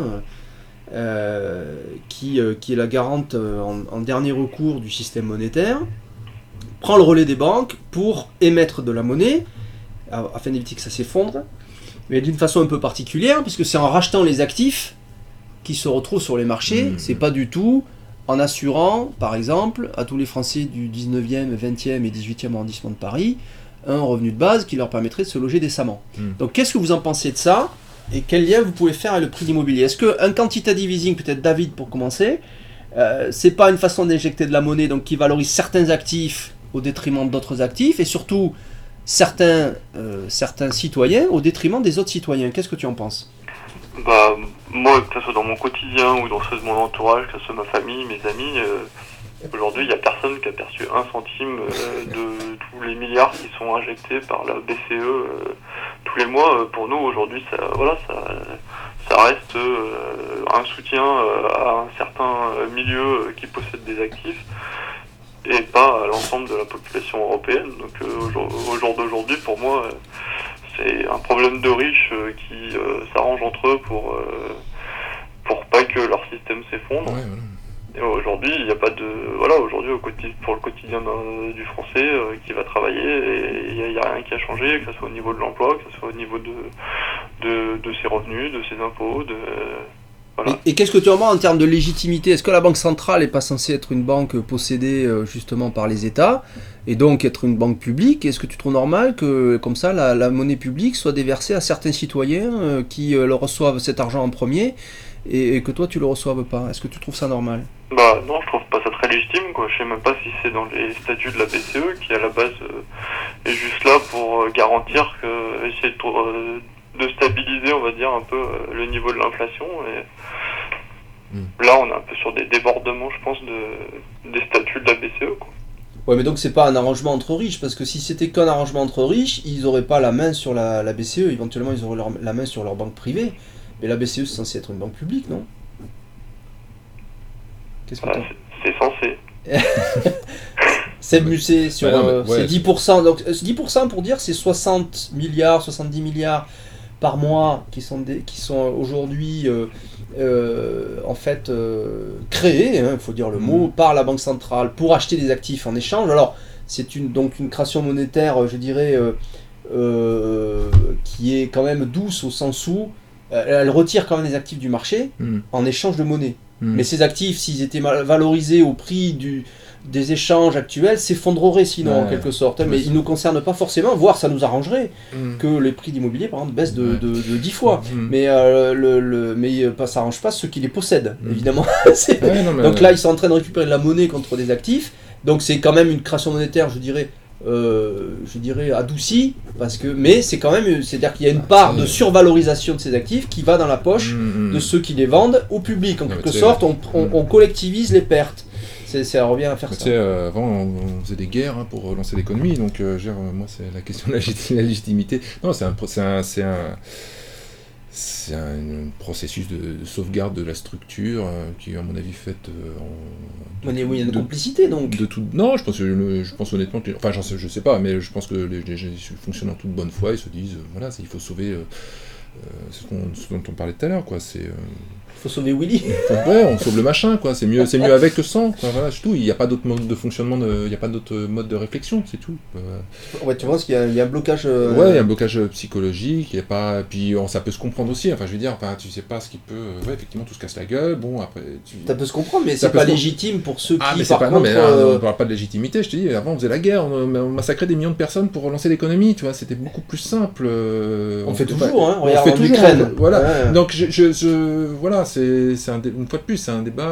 qui est la garante en dernier recours du système monétaire, prend le relais des banques pour émettre de la monnaie, afin d'éviter que ça s'effondre, mais d'une façon un peu particulière, puisque c'est en rachetant les actifs qui se retrouvent sur les marchés, c'est pas du tout en assurant, par exemple, à tous les Français du 19e, 20e et 18e arrondissement de Paris, un revenu de base qui leur permettrait de se loger décemment. Donc qu'est-ce que vous en pensez de ça ? Et quel lien vous pouvez faire avec le prix de l'immobilier ? Est-ce qu'un quantitative easing, peut-être David pour commencer, c'est pas une façon d'injecter de la monnaie donc qui valorise certains actifs au détriment d'autres actifs, et surtout certains citoyens au détriment des autres citoyens ? Qu'est-ce que tu en penses ? Moi, que ce soit dans mon quotidien ou dans ceux de mon entourage, que ce soit ma famille, mes amis, Aujourd'hui, il n'y a personne qui a perçu un centime de tous les milliards qui sont injectés par la BCE tous les mois. Pour nous, aujourd'hui, ça reste un soutien à un certain milieu qui possède des actifs et pas à l'ensemble de la population européenne. Donc au jour d'aujourd'hui, pour moi, c'est un problème de riches qui s'arrangent entre eux pour pas que leur système s'effondre. Ouais, voilà. Et aujourd'hui, il n'y a pas de... Voilà, aujourd'hui, pour le quotidien du Français qui va travailler, il n'y a rien qui a changé, que ce soit au niveau de l'emploi, que ce soit au niveau de ses revenus, de ses impôts, voilà. Et qu'est-ce que tu en vois en termes de légitimité ? Est-ce que la Banque centrale n'est pas censée être une banque possédée justement par les États, et donc être une banque publique ? Est-ce que tu trouves normal que, comme ça, la monnaie publique soit déversée à certains citoyens qui le reçoivent cet argent en premier, et que toi tu le reçoives pas ? Est-ce que tu trouves ça normal ? Bah non, je trouve pas ça très légitime, quoi. Je sais même pas si c'est dans les statuts de la BCE qui à la base est juste là pour garantir essayer de stabiliser, on va dire, un peu le niveau de l'inflation. Et là, on est un peu sur des débordements, je pense, des statuts de la BCE, quoi. Ouais, mais donc c'est pas un arrangement entre riches, parce que si c'était qu'un arrangement entre riches, ils auraient pas la main sur la BCE, éventuellement ils auraient la main sur leur banque privée. Mais la BCE, c'est censé être une banque publique, non ? Qu'est-ce que c'est censé. C'est musée sur ouais, c'est 10%. Donc 10% pour dire c'est 60 milliards, 70 milliards par mois qui sont aujourd'hui en fait créés, il faut dire le mot, par la Banque centrale pour acheter des actifs en échange. Alors c'est donc une création monétaire, je dirais, qui est quand même douce au sens où elle retire quand même des actifs du marché en échange de monnaie. Mais ces actifs, s'ils étaient valorisés au prix des échanges actuels, s'effondreraient sinon en quelque sorte. Mais ils ne nous concernent pas forcément, voire ça nous arrangerait que les prix d'immobilier par exemple baissent de 10 fois. Mais ça n'arrange pas ceux qui les possèdent, évidemment. Donc là, ils sont en train de récupérer de la monnaie contre des actifs. Donc c'est quand même une création monétaire, je dirais adouci, mais c'est quand même, c'est-à-dire qu'il y a une part de survalorisation de ces actifs qui va dans la poche de ceux qui les vendent au public. En quelque sorte, on collectivise les pertes. Ça revient à faire ça. Avant, on faisait des guerres pour lancer l'économie, donc moi, c'est la question de la légitimité. Non, c'est un processus de sauvegarde de la structure qui est à mon avis fait il y a une complicité donc. Non, je pense honnêtement que, enfin je sais pas, mais je pense que les gens fonctionnent en toute bonne foi et se disent voilà, il faut sauver ce dont on parlait tout à l'heure, quoi. Il faut sauver Willy. On sauve le machin, quoi. C'est mieux avec que sans. Quoi. Voilà, c'est tout. Il n'y a pas d'autre mode de fonctionnement, il n'y a pas d'autre mode de réflexion, c'est tout. Ouais, tu penses qu'il y a un blocage. Ouais, il y a un blocage psychologique. Il y a pas. Puis ça peut se comprendre aussi. Enfin, je veux dire, tu sais pas ce qui peut. Ouais, effectivement, tout se casse la gueule. Bon, après. Ça peut se comprendre, mais c'est pas légitime pour ceux qui. Mais par contre. Non, mais on ne parle pas de légitimité. Je te dis, avant, on faisait la guerre, on massacrait des millions de personnes pour relancer l'économie. Tu vois, c'était beaucoup plus simple. On fait toujours, hein. Regarde, on fait toujours. Ukraine. Voilà. Ouais. Donc, voilà. Une fois de plus, c'est un débat.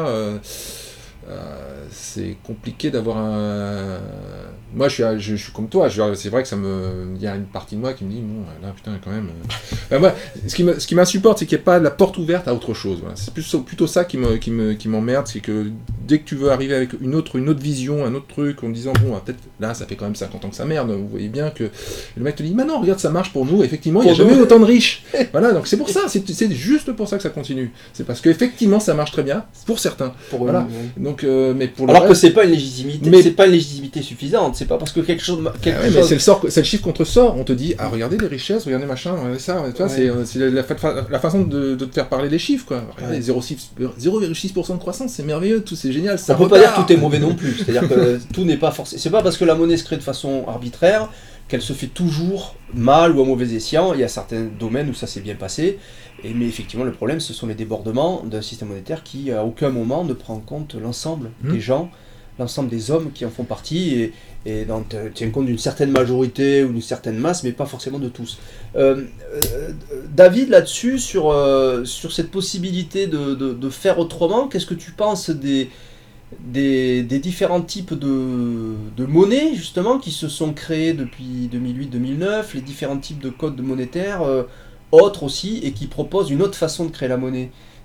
C'est compliqué d'avoir un. Moi, je suis comme toi. C'est vrai que il y a une partie de moi qui me dit bon, là, putain, quand même. Moi, ce qui m'insupporte, c'est qu'il n'y ait pas la porte ouverte à autre chose. Voilà. C'est plutôt ça qui m'emmerde, c'est que dès que tu veux arriver avec une autre vision, un autre truc, en disant bon, peut-être là, ça fait quand même 50 ans que ça merde. Vous voyez bien que le mec te dit, non, regarde, ça marche pour nous. Effectivement, il n'y a jamais eu autant de riches. Voilà, donc c'est pour ça. C'est juste pour ça que ça continue. C'est parce qu'effectivement, ça marche très bien pour certains. Voilà. Donc, mais pour alors que c'est pas une légitimité, c'est pas une légitimité suffisante. C'est pas parce que quelque chose. Mais c'est le chiffre contre sort. On te dit, regardez les richesses, regardez machin, regardez ça. Tu vois, c'est la façon de te faire parler les chiffres, quoi. Regardez, 0,6% de croissance, c'est merveilleux, tout c'est génial. On peut pas dire que tout est mauvais non plus. C'est-à-dire que tout n'est pas forcément. C'est pas parce que la monnaie se crée de façon arbitraire qu'elle se fait toujours mal ou à mauvais escient. Il y a certains domaines où ça s'est bien passé. Mais effectivement, le problème, ce sont les débordements d'un système monétaire qui, à aucun moment, ne prend en compte l'ensemble des gens, l'ensemble des hommes qui en font partie, et tient compte d'une certaine majorité ou d'une certaine masse, mais pas forcément de tous. David, là-dessus, sur cette possibilité de faire autrement, qu'est-ce que tu penses des différents types de monnaies, justement, qui se sont créés depuis 2008-2009, les différents types de codes monétaires autres aussi, et qui proposent une autre façon de créer la monnaie.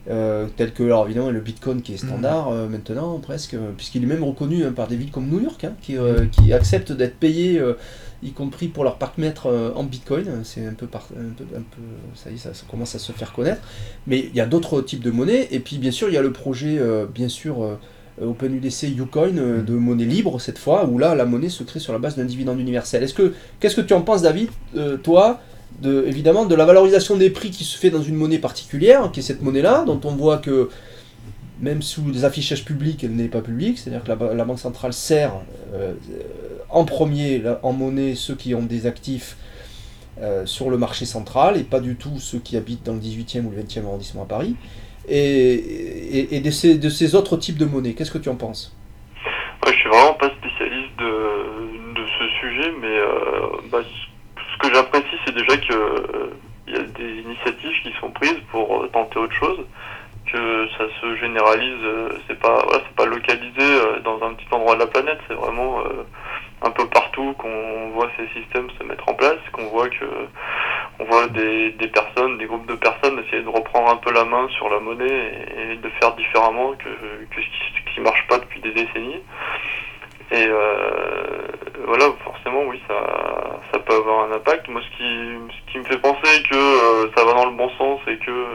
tel que, alors évidemment, le Bitcoin qui est standard maintenant, presque, puisqu'il est même reconnu par des villes comme New York, qui acceptent d'être payés, y compris pour leur parc-mètre en Bitcoin. C'est un peu, ça y est, ça commence à se faire connaître. Mais il y a d'autres types de monnaies, et puis bien sûr, il y a le projet, bien sûr, OpenUDC Ucoin, de monnaie libre cette fois, où là, la monnaie se crée sur la base d'un dividende universel. Qu'est-ce que tu en penses, David, toi, évidemment, de la valorisation des prix qui se fait dans une monnaie particulière, qui est cette monnaie-là, dont on voit que, même sous les affichages publics, elle n'est pas publique, c'est-à-dire que la Banque centrale sert en premier en monnaie ceux qui ont des actifs sur le marché central, et pas du tout ceux qui habitent dans le 18e ou le 20e arrondissement à Paris, et de ces autres types de monnaies. Qu'est-ce que tu en penses ? Je suis vraiment pas spécialiste de ce sujet, mais ce que j'apprécie, c'est déjà que il y a des initiatives qui sont prises pour tenter autre chose, que ça se généralise, c'est pas localisé dans un petit endroit de la planète, c'est vraiment un peu partout qu'on voit ces systèmes se mettre en place, qu'on voit des personnes, des groupes de personnes essayer de reprendre un peu la main sur la monnaie et de faire différemment que ce qui marche pas depuis des décennies. Et voilà, forcément, oui, ça peut avoir un impact. Moi, ce qui me fait penser que ça va dans le bon sens et que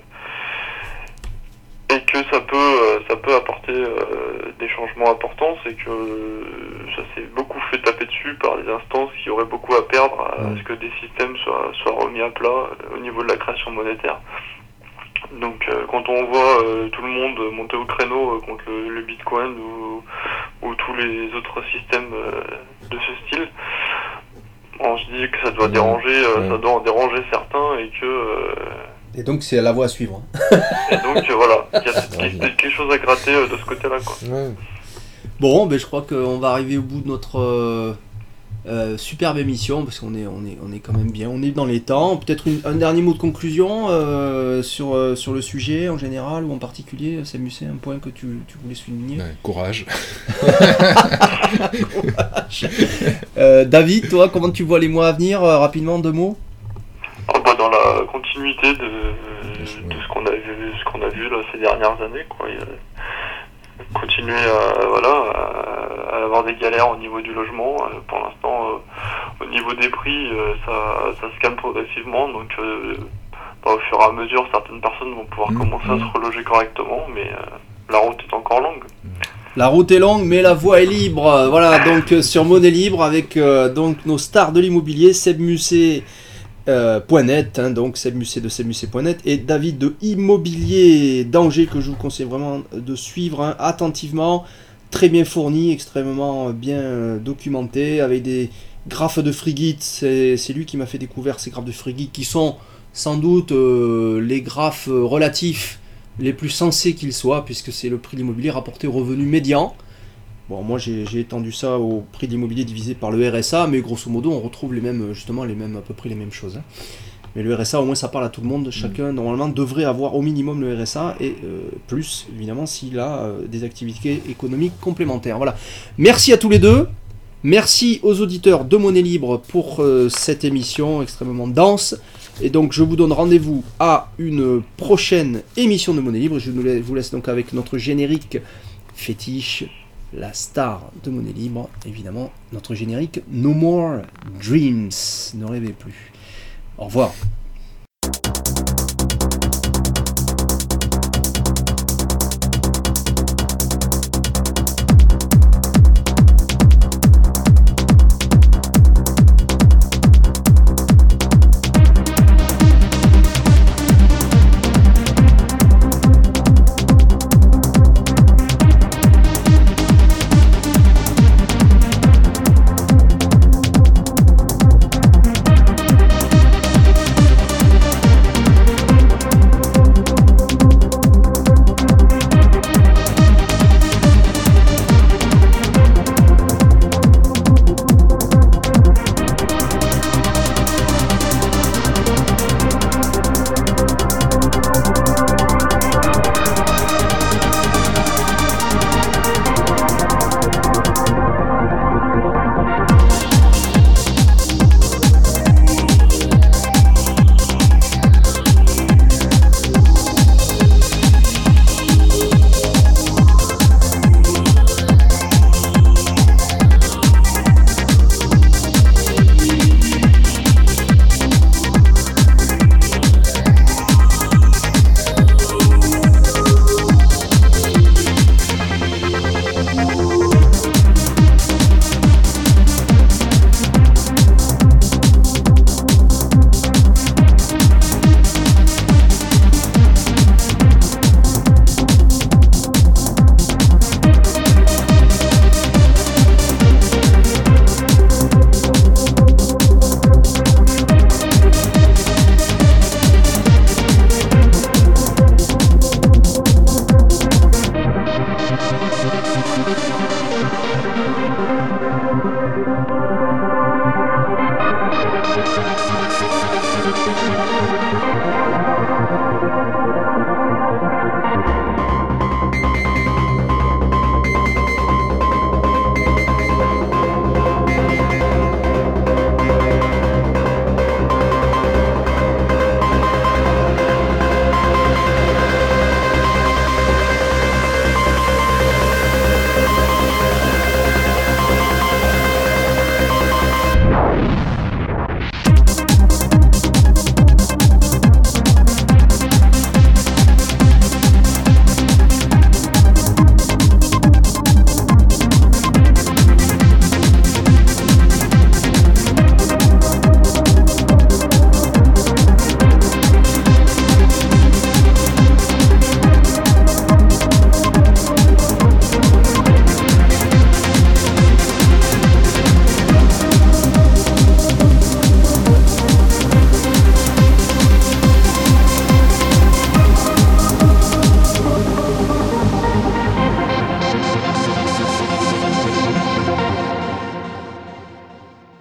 ça peut apporter des changements importants, c'est que ça s'est beaucoup fait taper dessus par des instances qui auraient beaucoup à perdre à ce que des systèmes soient remis à plat au niveau de la création monétaire. Donc quand on voit tout le monde monter au créneau contre le Bitcoin ou tous les autres systèmes de ce style, on se dit que ça doit déranger, ça doit en déranger certains et que et donc c'est la voie à suivre. Et donc voilà, il y a quelque chose à gratter de ce côté-là, quoi. Ouais. Bon, je crois qu'on va arriver au bout de notre superbe émission, parce qu'on est quand même bien, on est dans les temps. Peut-être un dernier mot de conclusion sur le sujet en général ou en particulier, Samus, un point que tu voulais souligner. Courage. David, toi, comment tu vois les mois à venir, rapidement, 2 mots? Dans la continuité de ce qu'on a vu là, ces dernières années, quoi. Continuer à avoir des galères au niveau du logement. Pour l'instant, au niveau des prix, ça se calme progressivement, donc au fur et à mesure, certaines personnes vont pouvoir commencer à se reloger correctement, mais la route est encore longue. La route est longue, mais la voie est libre. Voilà, donc sur Monnaie Libre, avec donc nos stars de l'immobilier, Seb Musset, .net, donc Seb Musset de sebmusset.net et David de Immobilier d'Angers, que je vous conseille vraiment de suivre attentivement, très bien fourni, extrêmement bien documenté, avec des graphes de Frigid. C'est lui qui m'a fait découvrir ces graphes de Frigid, qui sont sans doute les graphes relatifs les plus sensés qu'ils soient, puisque c'est le prix de l'immobilier rapporté au revenu médian. Bon, moi j'ai étendu ça au prix de l'immobilier divisé par le RSA, mais grosso modo on retrouve à peu près les mêmes choses. Mais le RSA, au moins ça parle à tout le monde, chacun normalement devrait avoir au minimum le RSA, et plus évidemment s'il a des activités économiques complémentaires. Voilà. Merci à tous les deux, merci aux auditeurs de Monnaie Libre pour cette émission extrêmement dense, et donc je vous donne rendez-vous à une prochaine émission de Monnaie Libre. Je vous laisse donc avec notre générique fétiche, la star de Monnaie Libre, évidemment, notre générique No More Dreams, ne rêvez plus. Au revoir.